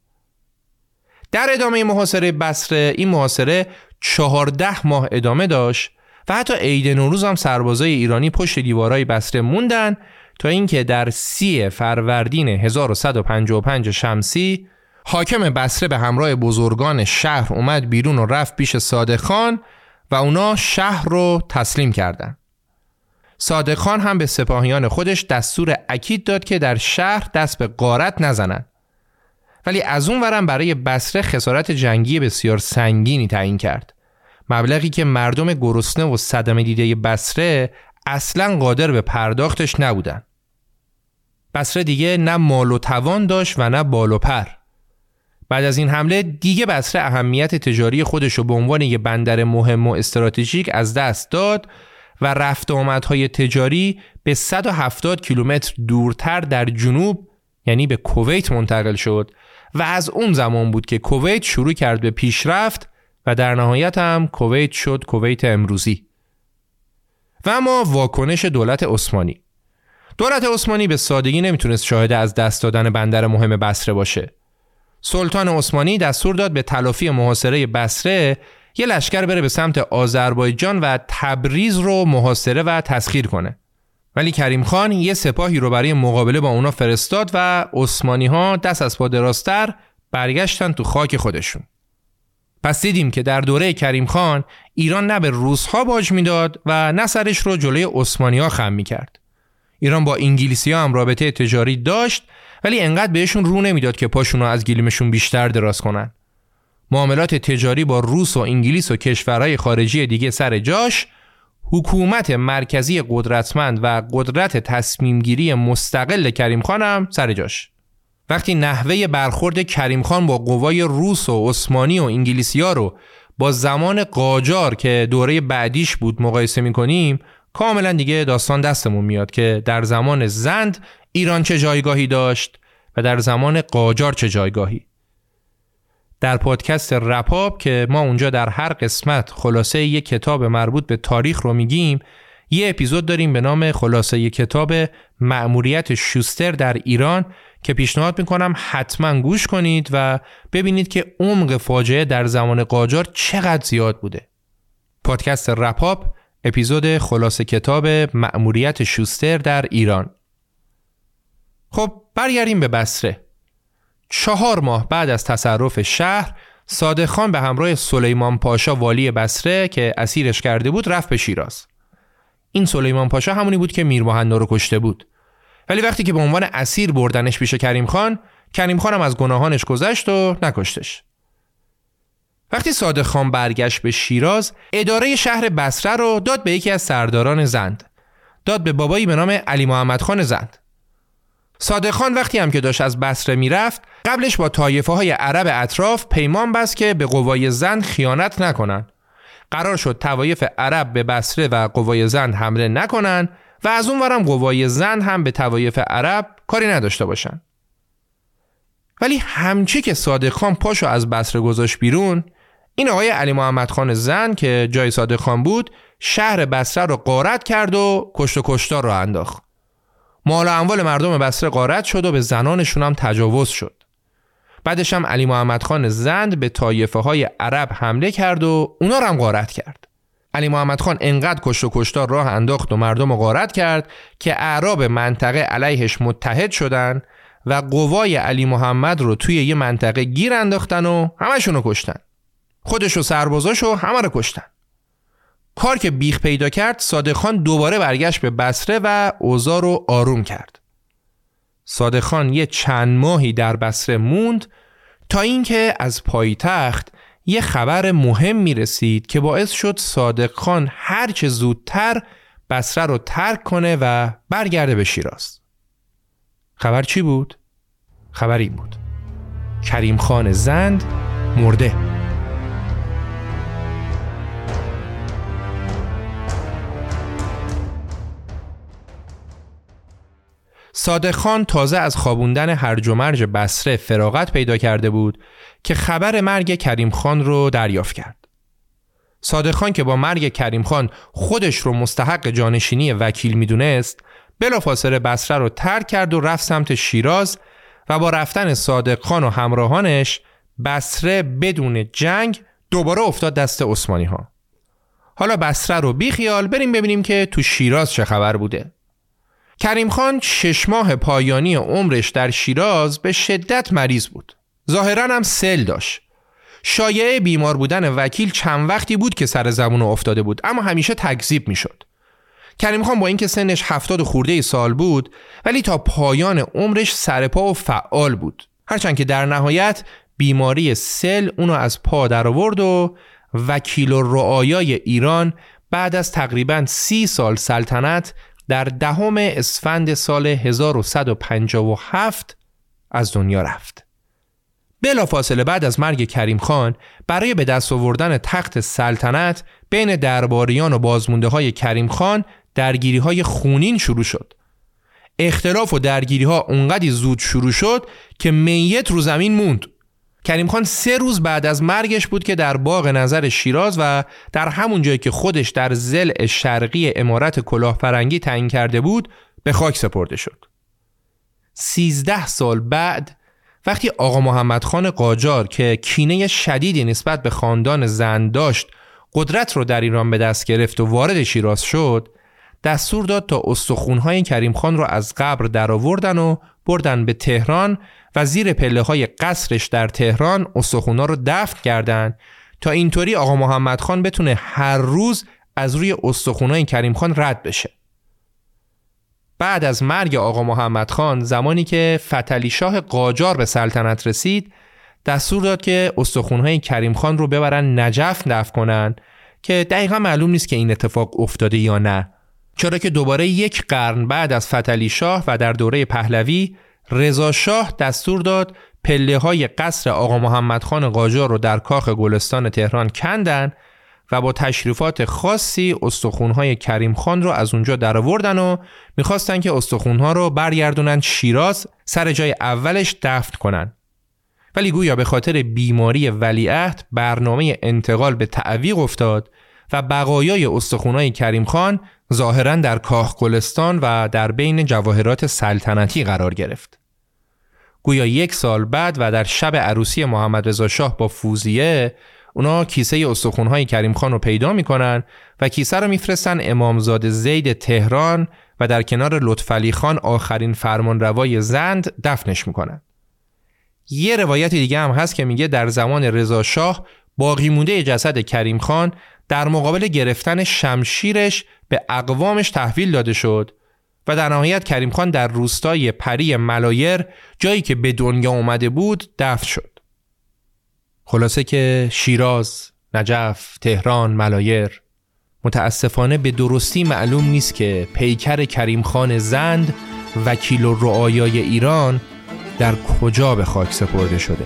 در ادامه محاصره بصره این محاصره 14 ماه ادامه داشت و حتی عید نوروز هم سربازای ایرانی پشت دیوارهای بصره موندن تا اینکه در 30 فروردین 1155 شمسی حاکم بصره به همراه بزرگان شهر اومد بیرون و رفت پیش صادق خان و اونا شهر رو تسلیم کردن. صادق خان هم به سپاهیان خودش دستور اکید داد که در شهر دست به غارت نزنن. ولی از اون ورم برای بصره خسارت جنگی بسیار سنگینی تعیین کرد. مبلغی که مردم گرسنه و صدمه دیده بصره اصلاً قادر به پرداختش نبودن. بصره دیگه نه مال و توان داشت و نه بال و پر. بعد از این حمله دیگه بصره اهمیت تجاری خودش رو به عنوان یه بندر مهم و استراتژیک از دست داد و رفت آمدهای تجاری به 170 کیلومتر دورتر در جنوب یعنی به کویت منتقل شد و از اون زمان بود که کویت شروع کرد به پیشرفت و در نهایت هم کویت شد کویت امروزی. و اما واکنش دولت عثمانی. دولت عثمانی به سادگی نمیتونست شاهد از دست دادن بندر مهم بصره باشه. سلطان عثمانی دستور داد به تلافی محاصره بصره یه لشکر بره به سمت آذربایجان و تبریز رو محاصره و تسخیر کنه. ولی کریم خان یه سپاهی رو برای مقابله با اونا فرستاد و عثمانی ها دست از پا درازتر برگشتن تو خاک خودشون. پس دیدیم که در دوره کریم خان ایران نه به روس ها باج میداد و نه سرش رو جلوی عثمانی ها خم میکرد. ایران با انگلیسی ها هم رابطه تجاری داشت ولی انقدر بهشون رو نمیداد که پاشون رو از گلیمشون بیشتر دراز کنن. معاملات تجاری با روس و انگلیس و کشورهای خارجی دیگه سر جاش، حکومت مرکزی قدرتمند و قدرت تصمیم گیری مستقل کریم خان هم سر جاش. وقتی نحوه برخورد کریم خان با قوای روس و عثمانی و انگلیسی ها رو با زمان قاجار که دوره بعدیش بود مقایسه میکنیم کاملا دیگه داستان دستمون میاد که در زمان زند ایران چه جایگاهی داشت و در زمان قاجار چه جایگاهی. در پادکست رپاب که ما اونجا در هر قسمت خلاصه یک کتاب مربوط به تاریخ رو میگیم، یه اپیزود داریم به نام خلاصه کتاب مأموریت شوستر در ایران که پیشنهاد میکنم حتما گوش کنید و ببینید که عمق فاجعه در زمان قاجار چقدر زیاد بوده. پادکست رپاب، اپیزود خلاصه کتاب مأموریت شوستر در ایران. خب برگردیم به بصره. 4 ماه بعد از تصرف شهر، صادق خان به همراه سلیمان پاشا والی بصره که اسیرش کرده بود رفت به شیراز. این سلیمان پاشا همونی بود که میر مهنا رو کشته بود. ولی وقتی که به عنوان اسیر بردنش پیش کریم خان هم از گناهانش گذشت و نکشتش. وقتی صادق خان برگشت به شیراز، اداره شهر بصره رو داد به یکی از سرداران زند. داد به بابایی به نام علی محمد خان زند. صادق خان وقتی هم که داشت از بصره میرفت، قبلش با طایفه های عرب اطراف پیمان بست که به قوای زند خیانت نکنن. قرار شد طوایف عرب به بصره و قوای زند حمله نکنن و از اون ورم قوای زند هم به طوایف عرب کاری نداشته باشن. ولی همچی که صادق خان پاشو از بصره گذاشت بیرون، این آقای علی محمد خان زند که جای صادق خان بود شهر بصره رو غارت کرد و کشت و کشتار رو انداخت. مال و اموال مردم بصره غارت شد و به زنانشون هم تجاوز شد. بعدش هم علی محمد خان زند به طایفه های عرب حمله کرد و اونا رو هم غارت کرد. علی محمد خان انقدر کشت و کشتار راه انداخت و مردم رو غارت کرد که اعراب منطقه علیهش متحد شدن و قوای علی محمد رو توی یه منطقه گیر انداختن و همشون رو کشتن. خودش و سربازاشو همه رو کشتن. کار که بیخ پیدا کرد، صادق خان دوباره برگشت به بصره و اوضاع رو آروم کرد. صادق خان یه چند ماهی در بصره موند تا اینکه از پایتخت یه خبر مهم میرسید که باعث شد صادق خان هر چه زودتر بصره رو ترک کنه و برگرده به شیراز. خبر چی بود؟ خبر این بود: کریم خان زند مرده. صادق خان تازه از خوابوندن هرج و مرج بصره فراغت پیدا کرده بود که خبر مرگ کریم خان رو دریافت کرد. صادق خان که با مرگ کریم خان خودش رو مستحق جانشینی وکیل میدونست، بلافاصله بصره رو ترک کرد و رفت سمت شیراز و با رفتن صادق خان و همراهانش بصره بدون جنگ دوباره افتاد دست عثمانی ها. حالا بصره رو بیخیال، بریم ببینیم که تو شیراز چه خبر بوده. کریم خان 6 ماه پایانی عمرش در شیراز به شدت مریض بود. ظاهراً هم سل داشت. شایعه بیمار بودن وکیل چند وقتی بود که سر زبون افتاده بود، اما همیشه تکذیب میشد. کریم خان با اینکه سنش 70 خورده سال بود، ولی تا پایان عمرش سرپا و فعال بود. هرچند که در نهایت بیماری سل اونو از پا در آورد و وکیل الرعایای ایران بعد از تقریباً 30 سال سلطنت در 10 اسفند سال 1157 از دنیا رفت. بلافاصله بعد از مرگ کریم خان برای به دست آوردن تخت سلطنت بین درباریان و بازمونده های کریم خان درگیری های خونین شروع شد. اختلاف و درگیری ها اونقدر زود شروع شد که میت رو زمین موند. کریم خان 3 روز بعد از مرگش بود که در باغ نظر شیراز و در همون جایی که خودش در ضلع شرقی امارت کلاهبرنگی تعیین کرده بود به خاک سپرده شد. 13 سال بعد وقتی آقا محمد خان قاجار که کینه شدیدی نسبت به خاندان زند داشت قدرت رو در ایران به دست گرفت و وارد شیراز شد، دستور داد تا استخوان‌های کریم خان رو از قبر در آوردن و بردن به تهران و زیر پله‌های قصرش در تهران استخوان‌ها رو دفن کردن تا اینطوری آقا محمد خان بتونه هر روز از روی استخوان‌های کریم خان رد بشه. بعد از مرگ آقا محمد خان، زمانی که فتحعلی شاه قاجار به سلطنت رسید، دستور داد که استخوان‌های کریم خان رو ببرن نجف دفن کنن که دقیقا معلوم نیست که این اتفاق افتاده یا نه، چرا که دوباره 1 قرن بعد از فتحعلی شاه و در دوره پهلوی رضا شاه دستور داد پله‌های قصر آقا محمد خان قاجار رو در کاخ گلستان تهران کندن و با تشریفات خاصی استخوان‌های کریم خان رو از اونجا در آوردن و می‌خواستن که استخوان‌ها رو برگردونن شیراز سر جای اولش دفن کنن. ولی گویا به خاطر بیماری ولیعهد برنامه انتقال به تعویق افتاد و بقایای استخوان‌های کریم خان ظاهراً در کاخ گلستان و در بین جواهرات سلطنتی قرار گرفت. گویا 1 سال بعد و در شب عروسی محمد رضا شاه با فوزیه، اونا کیسه استخوان‌های کریم خان رو پیدا میکنن و کیسه رو میفرستن امامزاده زید تهران و در کنار لطفعلی خان آخرین فرمانروای زند دفنش میکنن. یه روایت دیگه هم هست که میگه در زمان رضا شاه باقی مونده جسد کریم خان در مقابل گرفتن شمشیرش به اقوامش تحویل داده شد و در نهایت کریم خان در روستای پری ملایر، جایی که به دنیا اومده بود، دفن شد. خلاصه که شیراز، نجف، تهران، ملایر، متاسفانه به درستی معلوم نیست که پیکر کریم خان زند وکیل الرعایای ایران در کجا به خاک سپرده شده.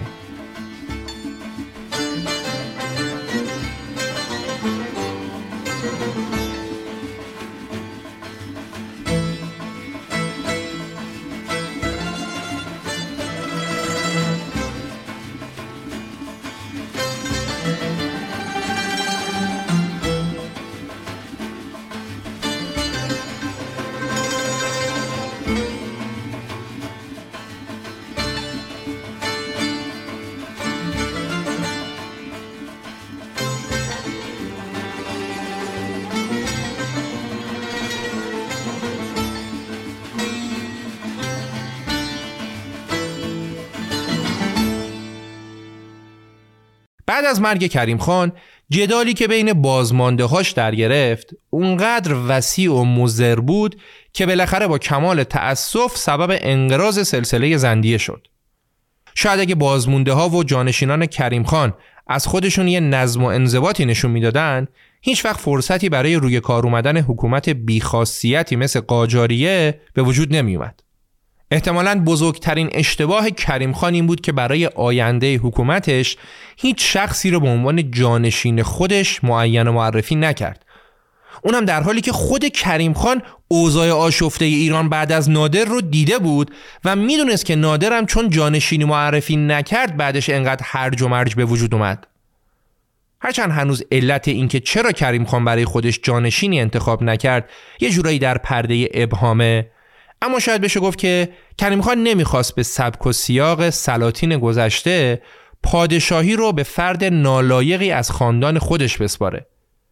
بعد از مرگ کریم خان، جدالی که بین بازمانده‌هاش در گرفت اونقدر وسیع و مضر بود که بالاخره با کمال تأسف سبب انقراض سلسله زندیه شد. شاید اگه بازمانده‌ها و جانشینان کریم خان از خودشون یه نظم و انضباطی نشون میدادن، هیچ وقت فرصتی برای روی کار اومدن حکومت بی‌خاصیتی مثل قاجاریه به وجود نمی اومد. احتمالاً بزرگترین اشتباه کریم خان این بود که برای آینده حکومتش هیچ شخصی رو به عنوان جانشین خودش معین و معرفی نکرد. اونم در حالی که خود کریم خان اوضاع آشفته ایران بعد از نادر رو دیده بود و میدونست که نادر هم چون جانشینی معرفی نکرد بعدش انقدر هرج و مرج به وجود اومد. هرچند هنوز علت این که چرا کریم خان برای خودش جانشینی انتخاب نکرد یه جورایی در پرده ابهامه، اما شاید بشه گفت که کریم خان نمیخواست به سبک و سیاق سلاطین گذشته پادشاهی رو به فرد نالایقی از خاندان خودش بسپاره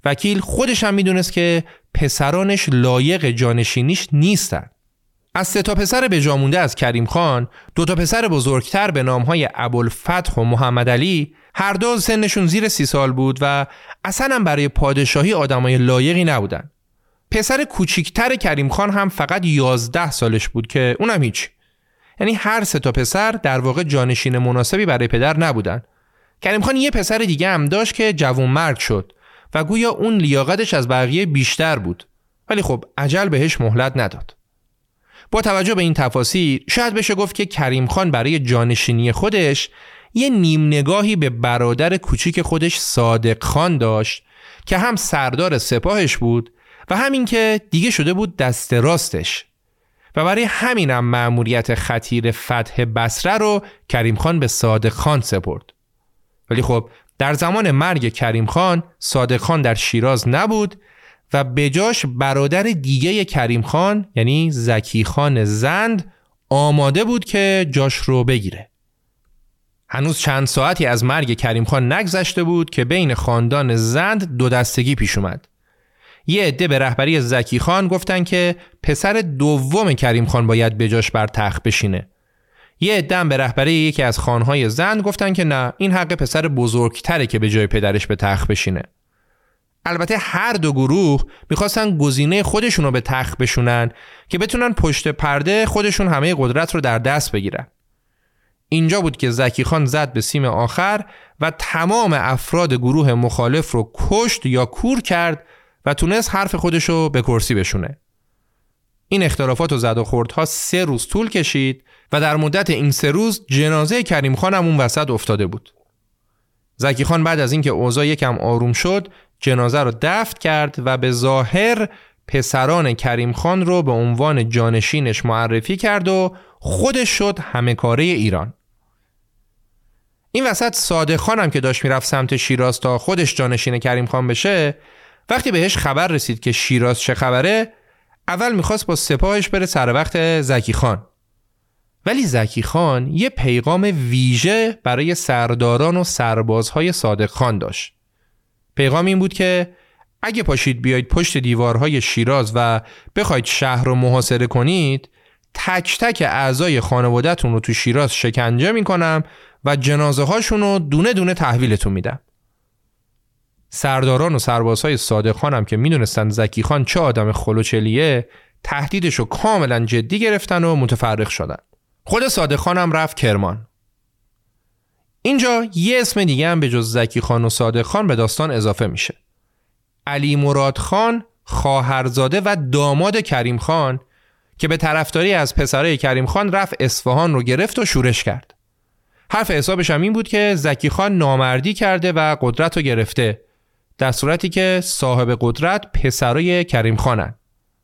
وکیل خودش هم میدونست که پسرانش لایق جانشینیش نیستن. از 3 پسر به جا مونده از کریم خان، 2 پسر بزرگتر به نامهای ابوالفتح و محمد علی هر دو سنشون زیر 30 سال بود و اصلا هم برای پادشاهی آدمای لایقی نبودن. پسر کوچیکتر کریم خان هم فقط 11 سالش بود که اونم هیچ. یعنی هر 3 پسر در واقع جانشین مناسبی برای پدر نبودن. کریم خان یه پسر دیگه هم داشت که جوانمرد شد و گویا اون لیاقتش از بقیه بیشتر بود، ولی خب اجل بهش مهلت نداد. با توجه به این تفاصیل شاید بشه گفت که کریم خان برای جانشینی خودش یه نیم نگاهی به برادر کوچیک خودش صادق خان داشت که هم سردار سپاهش بود و همین که دیگه شده بود دست راستش، و برای همینم مأموریت خطیر فتح بصره رو کریم خان به صادق خان سپرد. ولی خب در زمان مرگ کریم خان، صادق خان در شیراز نبود و بجاش برادر دیگه کریم خان یعنی زکی خان زند آماده بود که جاش رو بگیره. هنوز چند ساعتی از مرگ کریم خان نگذشته بود که بین خاندان زند 2 دستگی پیش اومد. یه عده به رهبری زکی خان گفتن که پسر دوم کریم خان باید بجاش بر تخت بشینه. یه عده هم به رهبری یکی از خانهای زند گفتن که نه، این حق پسر بزرگتره که به جای پدرش به تخت بشینه. البته هر 2 گروه میخواستن گزینه خودشون رو به تخت بشونن که بتونن پشت پرده خودشون همه قدرت رو در دست بگیرن. اینجا بود که زکی خان زد به سیم آخر و تمام افراد گروه مخالف رو کشت یا کور کرد و تونست حرف خودش رو به کرسی بشونه. این اختلافات و زد و خوردها 3 روز طول کشید و در مدت این 3 روز جنازه کریم خان هم اون وسط افتاده بود. زکی خان بعد از اینکه اوضاع یکم آروم شد جنازه رو دفن کرد و به ظاهر پسران کریم خان رو به عنوان جانشینش معرفی کرد و خودش شد همه کاره ایران. این وسط صادق خان هم که داشت میرفت سمت شیراز تا خودش جانشین کریم خان بشه، وقتی بهش خبر رسید که شیراز چه خبره، اول میخواست با سپاهش بره سر وقت زکی خان. ولی زکی خان یه پیغام ویژه برای سرداران و سربازهای صادق خان داشت. پیغام این بود که اگه پاشید بیایید پشت دیوارهای شیراز و بخواید شهر رو محاصره کنید، تک تک اعضای خانواده‌تون رو تو شیراز شکنجه میکنم و جنازه هاشون رو دونه دونه تحویلتون میدم. سرداران و سربازهای صادق خان هم که میدونستن زکی خان چه آدم خلوچلیه، تهدیدش رو کاملا جدی گرفتن و متفرق شدن. خود صادق خان هم رفت کرمان. اینجا یه اسم دیگه هم به جز زکی خان و صادق خان به داستان اضافه میشه. علی مراد خان، خواهرزاده و داماد کریم خان که به طرفداری از پسرای کریم خان رفت اصفهان رو گرفت و شورش کرد. حرف حسابش هم این بود که زکی خان نامردی کرده و قدرت رو گرفته، در صورتی که صاحب قدرت پسرای کریم خانن.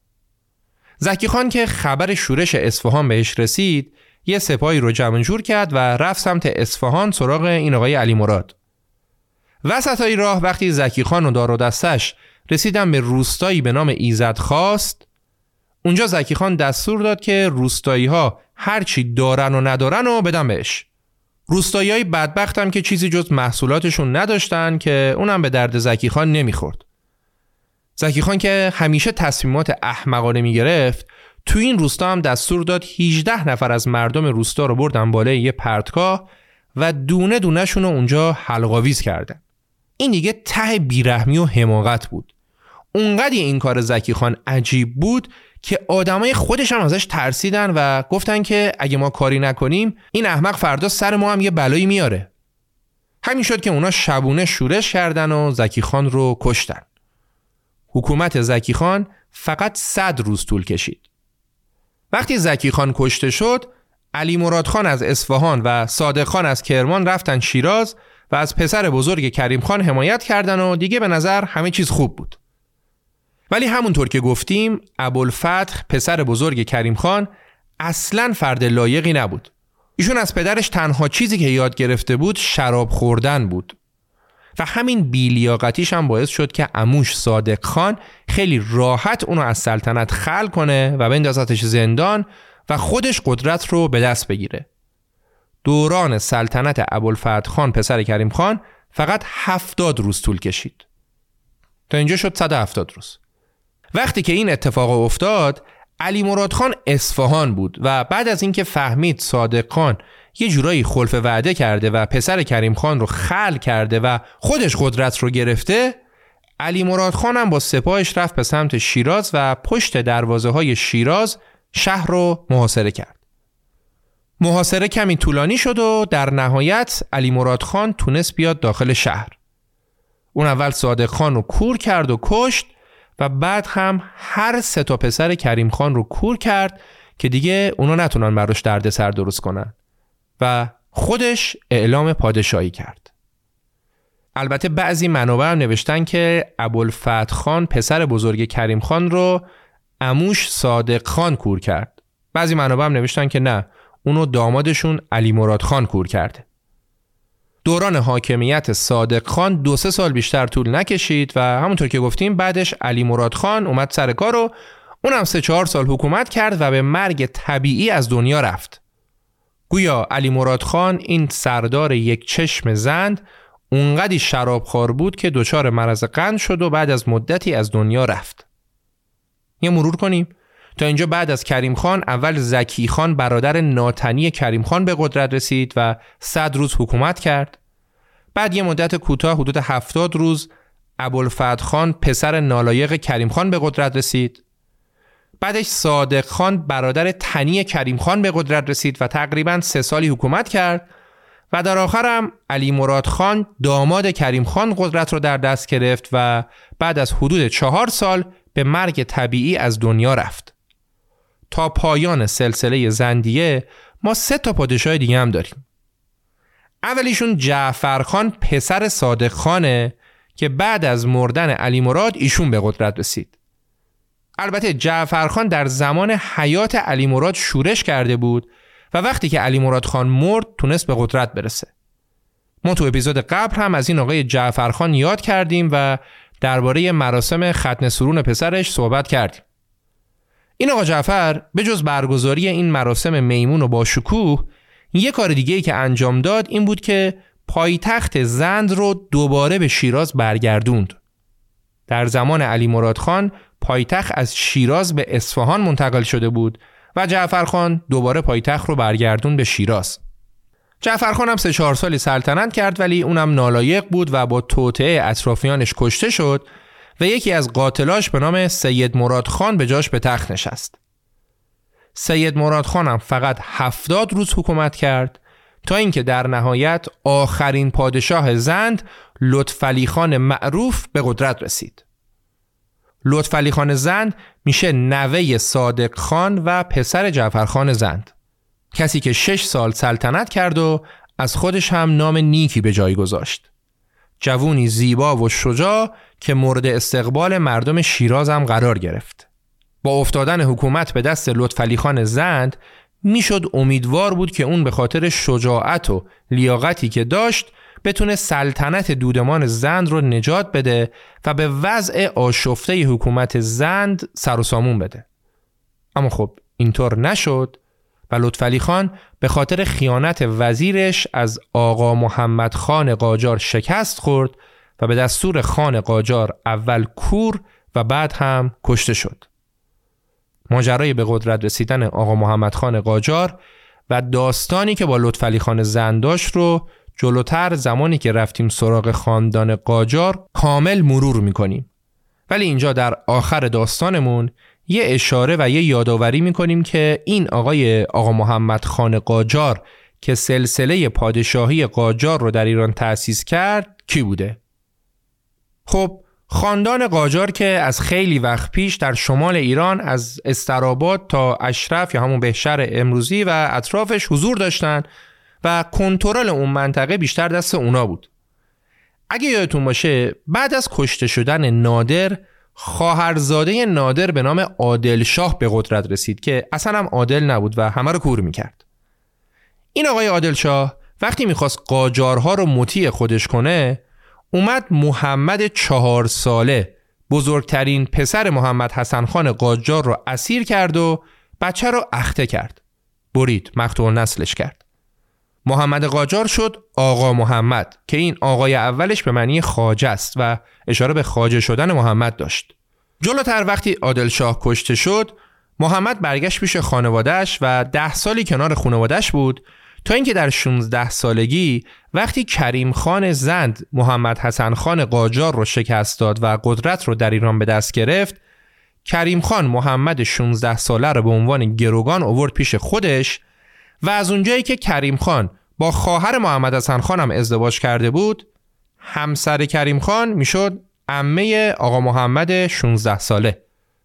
زکی خان که خبر شورش اصفهان بهش رسید، یه سپاهی رو جمع جور کرد و رفت سمت اصفهان سراغ این آقای علی مراد. وسطای راه وقتی زکی خان و دار و دستش رسیدن به روستایی به نام ایزدخواست، اونجا زکی خان دستور داد که روستایی ها هرچی دارن و ندارن و بدن بهش. روستایی های بدبخت هم که چیزی جز محصولاتشون نداشتن که اونم به درد زکی خان نمیخورد. زکی خان که همیشه تصمیمات احمقانه میگرفت، تو این روستا هم دستور داد 18 نفر از مردم روستا رو بردن بالای یه پرتگاه و دونه دونه شون رو اونجا حلق‌آویز کردن. این دیگه ته بیرحمی و حماقت بود. اونقدر این کار زکی خان عجیب بود که آدمای خودش هم ازش ترسیدن و گفتن که اگه ما کاری نکنیم این احمق فردا سر ما هم یه بلایی میاره. همین شد که اونا شبونه شورش کردن و زکی خان رو کشتن. حکومت زکی خان فقط 100 روز طول کشید. وقتی زکی خان کشته شد، علی مراد خان از اصفهان و صادق خان از کرمان رفتن شیراز و از پسر بزرگ کریم خان حمایت کردن و دیگه به نظر همه چیز خوب بود. ولی همونطور که گفتیم، ابوالفتح پسر بزرگ کریم خان اصلاً فرد لایقی نبود. ایشون از پدرش تنها چیزی که یاد گرفته بود شراب خوردن بود و همین بی‌لیاقتیش هم باعث شد که عموش صادق خان خیلی راحت اونو از سلطنت خلع کنه و بندازتش زندان و خودش قدرت رو به دست بگیره. دوران سلطنت ابوالفتح خان پسر کریم خان فقط 70 روز طول کشید. تا اینجا شد 170 روز. وقتی که این اتفاق افتاد، علی مراد خان اصفهان بود و بعد از اینکه فهمید صادق خان یه جورایی خلف وعده کرده و پسر کریم خان رو خلع کرده و خودش قدرت رو گرفته، علی مراد خان هم با سپاهش رفت به سمت شیراز و پشت دروازه های شیراز شهر رو محاصره کرد. محاصره کمی طولانی شد و در نهایت علی مراد خان تونست بیاد داخل شهر. اون اول صادق خان رو کور کرد و کشت و بعد هم هر 3 پسر کریم خان رو کور کرد که دیگه اونا نتونن براش دردسر درست کنن و خودش اعلام پادشاهی کرد. البته بعضی منابع هم نوشتن که ابوالفتح خان پسر بزرگ کریم خان رو عموش صادق خان کور کرد. بعضی منابع هم نوشتن که نه، اونو دامادشون علی مراد خان کور کرده. دوران حاکمیت صادق خان 2-3 سال بیشتر طول نکشید و همونطور که گفتیم بعدش علی مراد خان اومد سر کار و اونم 3-4 سال حکومت کرد و به مرگ طبیعی از دنیا رفت. گویا علی مراد خان این سردار یک چشم زند اونقدی شرابخوار بود که دچار مرض قند شد و بعد از مدتی از دنیا رفت. یه مرور کنیم. تا اینجا بعد از کریم خان اول زکی خان برادر ناتنی کریم خان به قدرت رسید و 100 روز حکومت کرد. بعد یه مدت کوتاه حدود 70 روز ابوالفتح خان پسر نالایق کریم خان به قدرت رسید. بعدش صادق خان برادر تنی کریم خان به قدرت رسید و تقریباً 3 سالی حکومت کرد و در آخر هم علی مراد خان داماد کریم خان قدرت رو در دست گرفت و بعد از حدود 4 سال به مرگ طبیعی از دنیا رفت. تا پایان سلسله زندیه ما 3 پادشاه دیگه هم داریم. اولیشون جعفر خان پسر صادق خانه که بعد از مردن علی مراد ایشون به قدرت رسید. البته جعفر خان در زمان حیات علی مراد شورش کرده بود و وقتی که علی مراد خان مرد تونست به قدرت برسه. ما تو اپیزود قبل هم از این آقای جعفر خان یاد کردیم و درباره مراسم ختن سرون پسرش صحبت کردیم. این آقا جعفر به جز برگزاری این مراسم میمون و با شکوه، یه کار دیگه‌ای که انجام داد این بود که پایتخت زند رو دوباره به شیراز برگردوند. در زمان علی مراد خان پایتخت از شیراز به اصفهان منتقل شده بود و جعفر خان دوباره پایتخت رو برگردون به شیراز. جعفر خان هم 3-4 سالی سلطنت کرد ولی اونم نالایق بود و با توطئه اطرافیانش کشته شد و یکی از قاتلاش به نام سید مراد خان به جاش به تخت نشست. سید مراد خان هم فقط 70 روز حکومت کرد تا اینکه در نهایت آخرین پادشاه زند لطفعلی خان معروف به قدرت رسید. لطفعلی خان زند میشه نوه صادق خان و پسر جعفر خان زند، کسی که 6 سال سلطنت کرد و از خودش هم نام نیکی به جای گذاشت. جوونی زیبا و شجاع که مورد استقبال مردم شیراز هم قرار گرفت. با افتادن حکومت به دست لطفعلی خان زند میشد امیدوار بود که اون به خاطر شجاعت و لیاقتی که داشت بتونه سلطنت دودمان زند رو نجات بده و به وضع آشفته حکومت زند سر و سامون بده. اما خب اینطور نشد و لطفعلی خان به خاطر خیانت وزیرش از آقا محمد خان قاجار شکست خورد و به دستور خان قاجار اول کور و بعد هم کشته شد. ماجرای به قدرت رسیدن آقا محمد خان قاجار و داستانی که با لطفعلی خان زند داشت رو جلوتر زمانی که رفتیم سراغ خاندان قاجار کامل مرور میکنیم. ولی اینجا در آخر داستانمون یه اشاره و یه یادآوری میکنیم که این آقا محمد خان قاجار که سلسله پادشاهی قاجار رو در ایران تأسیس کرد کی بوده؟ خب خاندان قاجار که از خیلی وقت پیش در شمال ایران از استراباد تا اشرف یا همون بهشهر امروزی و اطرافش حضور داشتن و کنترل اون منطقه بیشتر دست اونا بود. اگه یادتون باشه بعد از کشته شدن نادر، خواهرزاده نادر به نام عادل شاه به قدرت رسید که اصلا هم عادل نبود و همه رو کور میکرد. این آقای عادل شاه وقتی میخواست قاجارها رو مطیع خودش کنه، اومد محمد 4 ساله بزرگترین پسر محمد حسن خان قاجار رو اسیر کرد و بچه رو اخته کرد، برید، مقطوع نسلش کرد. محمد قاجار شد آقا محمد که این آقای اولش به معنی خواجه است و اشاره به خواجه شدن محمد داشت. جلوتر وقتی عادل شاه کشته شد، محمد برگشت پیش خانواده‌اش و 10 سالی کنار خانواده‌اش بود تا اینکه در 16 سالگی وقتی کریم خان زند محمد حسن خان قاجار رو شکست داد و قدرت رو در ایران به دست گرفت، کریم خان محمد 16 ساله رو به عنوان گروگان آورد پیش خودش و از اونجایی که کریم خان با خواهر محمد حسن خان هم ازدواج کرده بود، همسر کریم خان میشد عمه آقا محمد 16 ساله.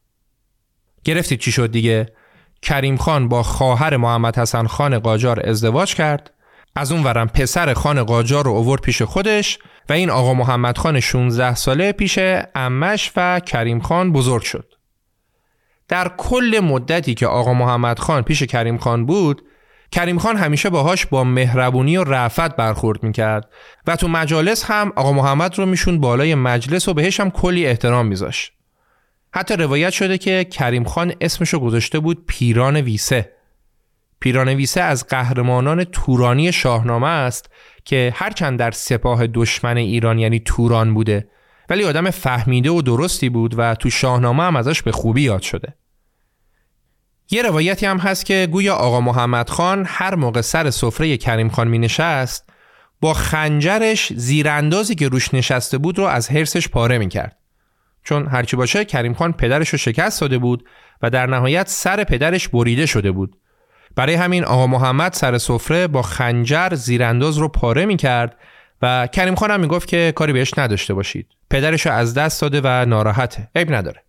گرفتید چی شد دیگه؟ کریم خان با خواهر محمد حسن خان قاجار ازدواج کرد، از اون ورم پسر خان قاجار رو آورد پیش خودش و این آقا محمد خان 16 ساله پیش عمش و کریم خان بزرگ شد. در کل مدتی که آقا محمد خان پیش کریم خان بود، کریم خان همیشه باهاش با مهربونی و رأفت برخورد میکرد و تو مجالس هم آقا محمد رو میشون بالای مجلس و بهش هم کلی احترام میذاشت. حتی روایت شده که کریم خان اسمشو گذاشته بود پیران ویسه. پیران ویسه از قهرمانان تورانی شاهنامه است که هرچند در سپاه دشمن ایران یعنی توران بوده، ولی آدم فهمیده و درستی بود و تو شاهنامه هم ازش به خوبی یاد شده. یه روایتی هم هست که گویا آقا محمد خان هر موقع سر سفره کریم خان می نشست، با خنجرش زیراندازی که روش نشسته بود رو از حرصش پاره می کرد. چون هرچی باشه کریم خان پدرش رو شکست داده بود و در نهایت سر پدرش بریده شده بود. برای همین آقا محمد سر سفره با خنجر زیرانداز رو پاره می کرد و کریم خان هم می گفت که کاری بهش نداشته باشید. پدرش رو از دست داده و ناراحته. عیب نداره.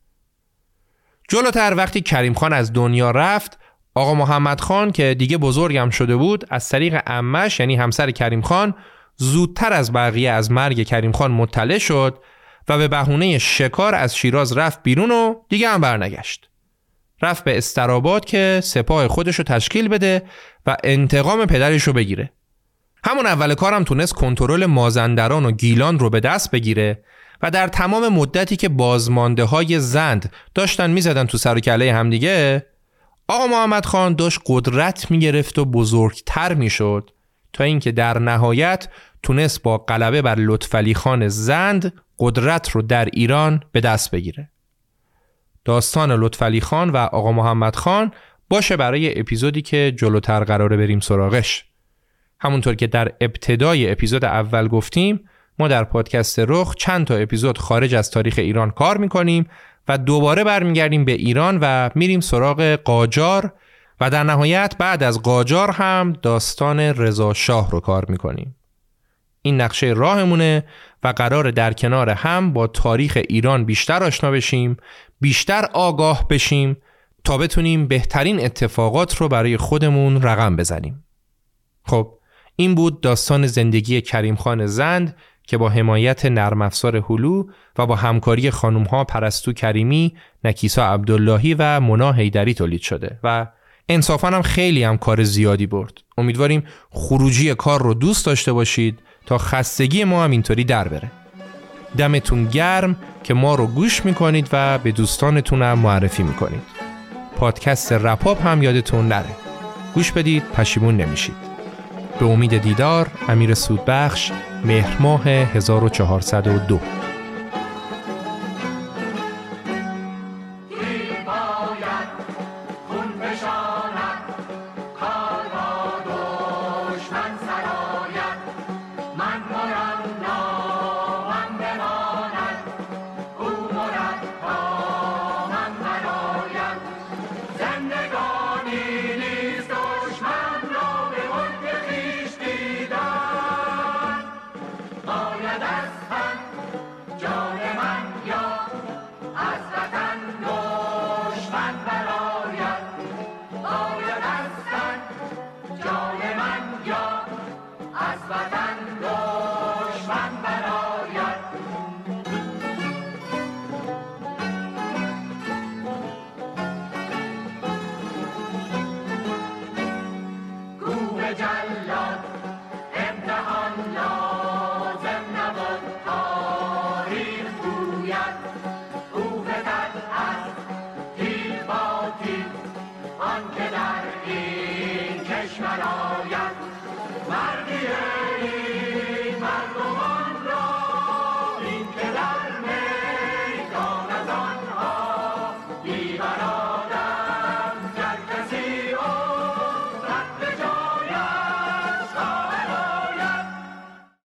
جلوتر وقتی کریم خان از دنیا رفت، آقا محمد خان که دیگه بزرگم شده بود از طریق عمش یعنی همسر کریم خان زودتر از بقیه از مرگ کریم خان مطلع شد و به بهونه شکار از شیراز رفت بیرون و دیگه هم برنگشت. رفت به استراباد که سپاه خودش رو تشکیل بده و انتقام پدرش رو بگیره. همون اول کارم تونست کنترل مازندران و گیلان رو به دست بگیره و در تمام مدتی که بازمانده های زند داشتن میزدن تو سر و کله همدیگه، آقا محمد خان داشت قدرت میگرفت و بزرگتر میشد تا اینکه در نهایت تونست با غلبه بر لطفعلی خان زند قدرت رو در ایران به دست بگیره. داستان لطفعلی خان و آقا محمد خان باشه برای اپیزودی که جلوتر قراره بریم سراغش. همونطور که در ابتدای اپیزود اول گفتیم، ما در پادکست رخ چند تا اپیزود خارج از تاریخ ایران کار میکنیم و دوباره برمیگردیم به ایران و میریم سراغ قاجار و در نهایت بعد از قاجار هم داستان رضا شاه رو کار میکنیم. این نقشه راهمونه و قراره در کنار هم با تاریخ ایران بیشتر آشنا بشیم، بیشتر آگاه بشیم تا بتونیم بهترین اتفاقات رو برای خودمون رقم بزنیم. خب این بود داستان زندگی کریم خان زند که با حمایت نرم افزار هلو و با همکاری خانوم‌ها پرستو کریمی، نکیسا عبداللهی و مونا حیدری تولید شده و انصافاً هم خیلی هم کار زیادی برد. امیدواریم خروجی کار رو دوست داشته باشید تا خستگی ما هم اینطوری در بره. دمتون گرم که ما رو گوش میکنید و به دوستانتون هم معرفی میکنید. پادکست رپاپ هم یادتون نره. گوش بدید، پشیمون نمیشید. به امید دیدار. امیر سودبخش، مهر ماه 1402.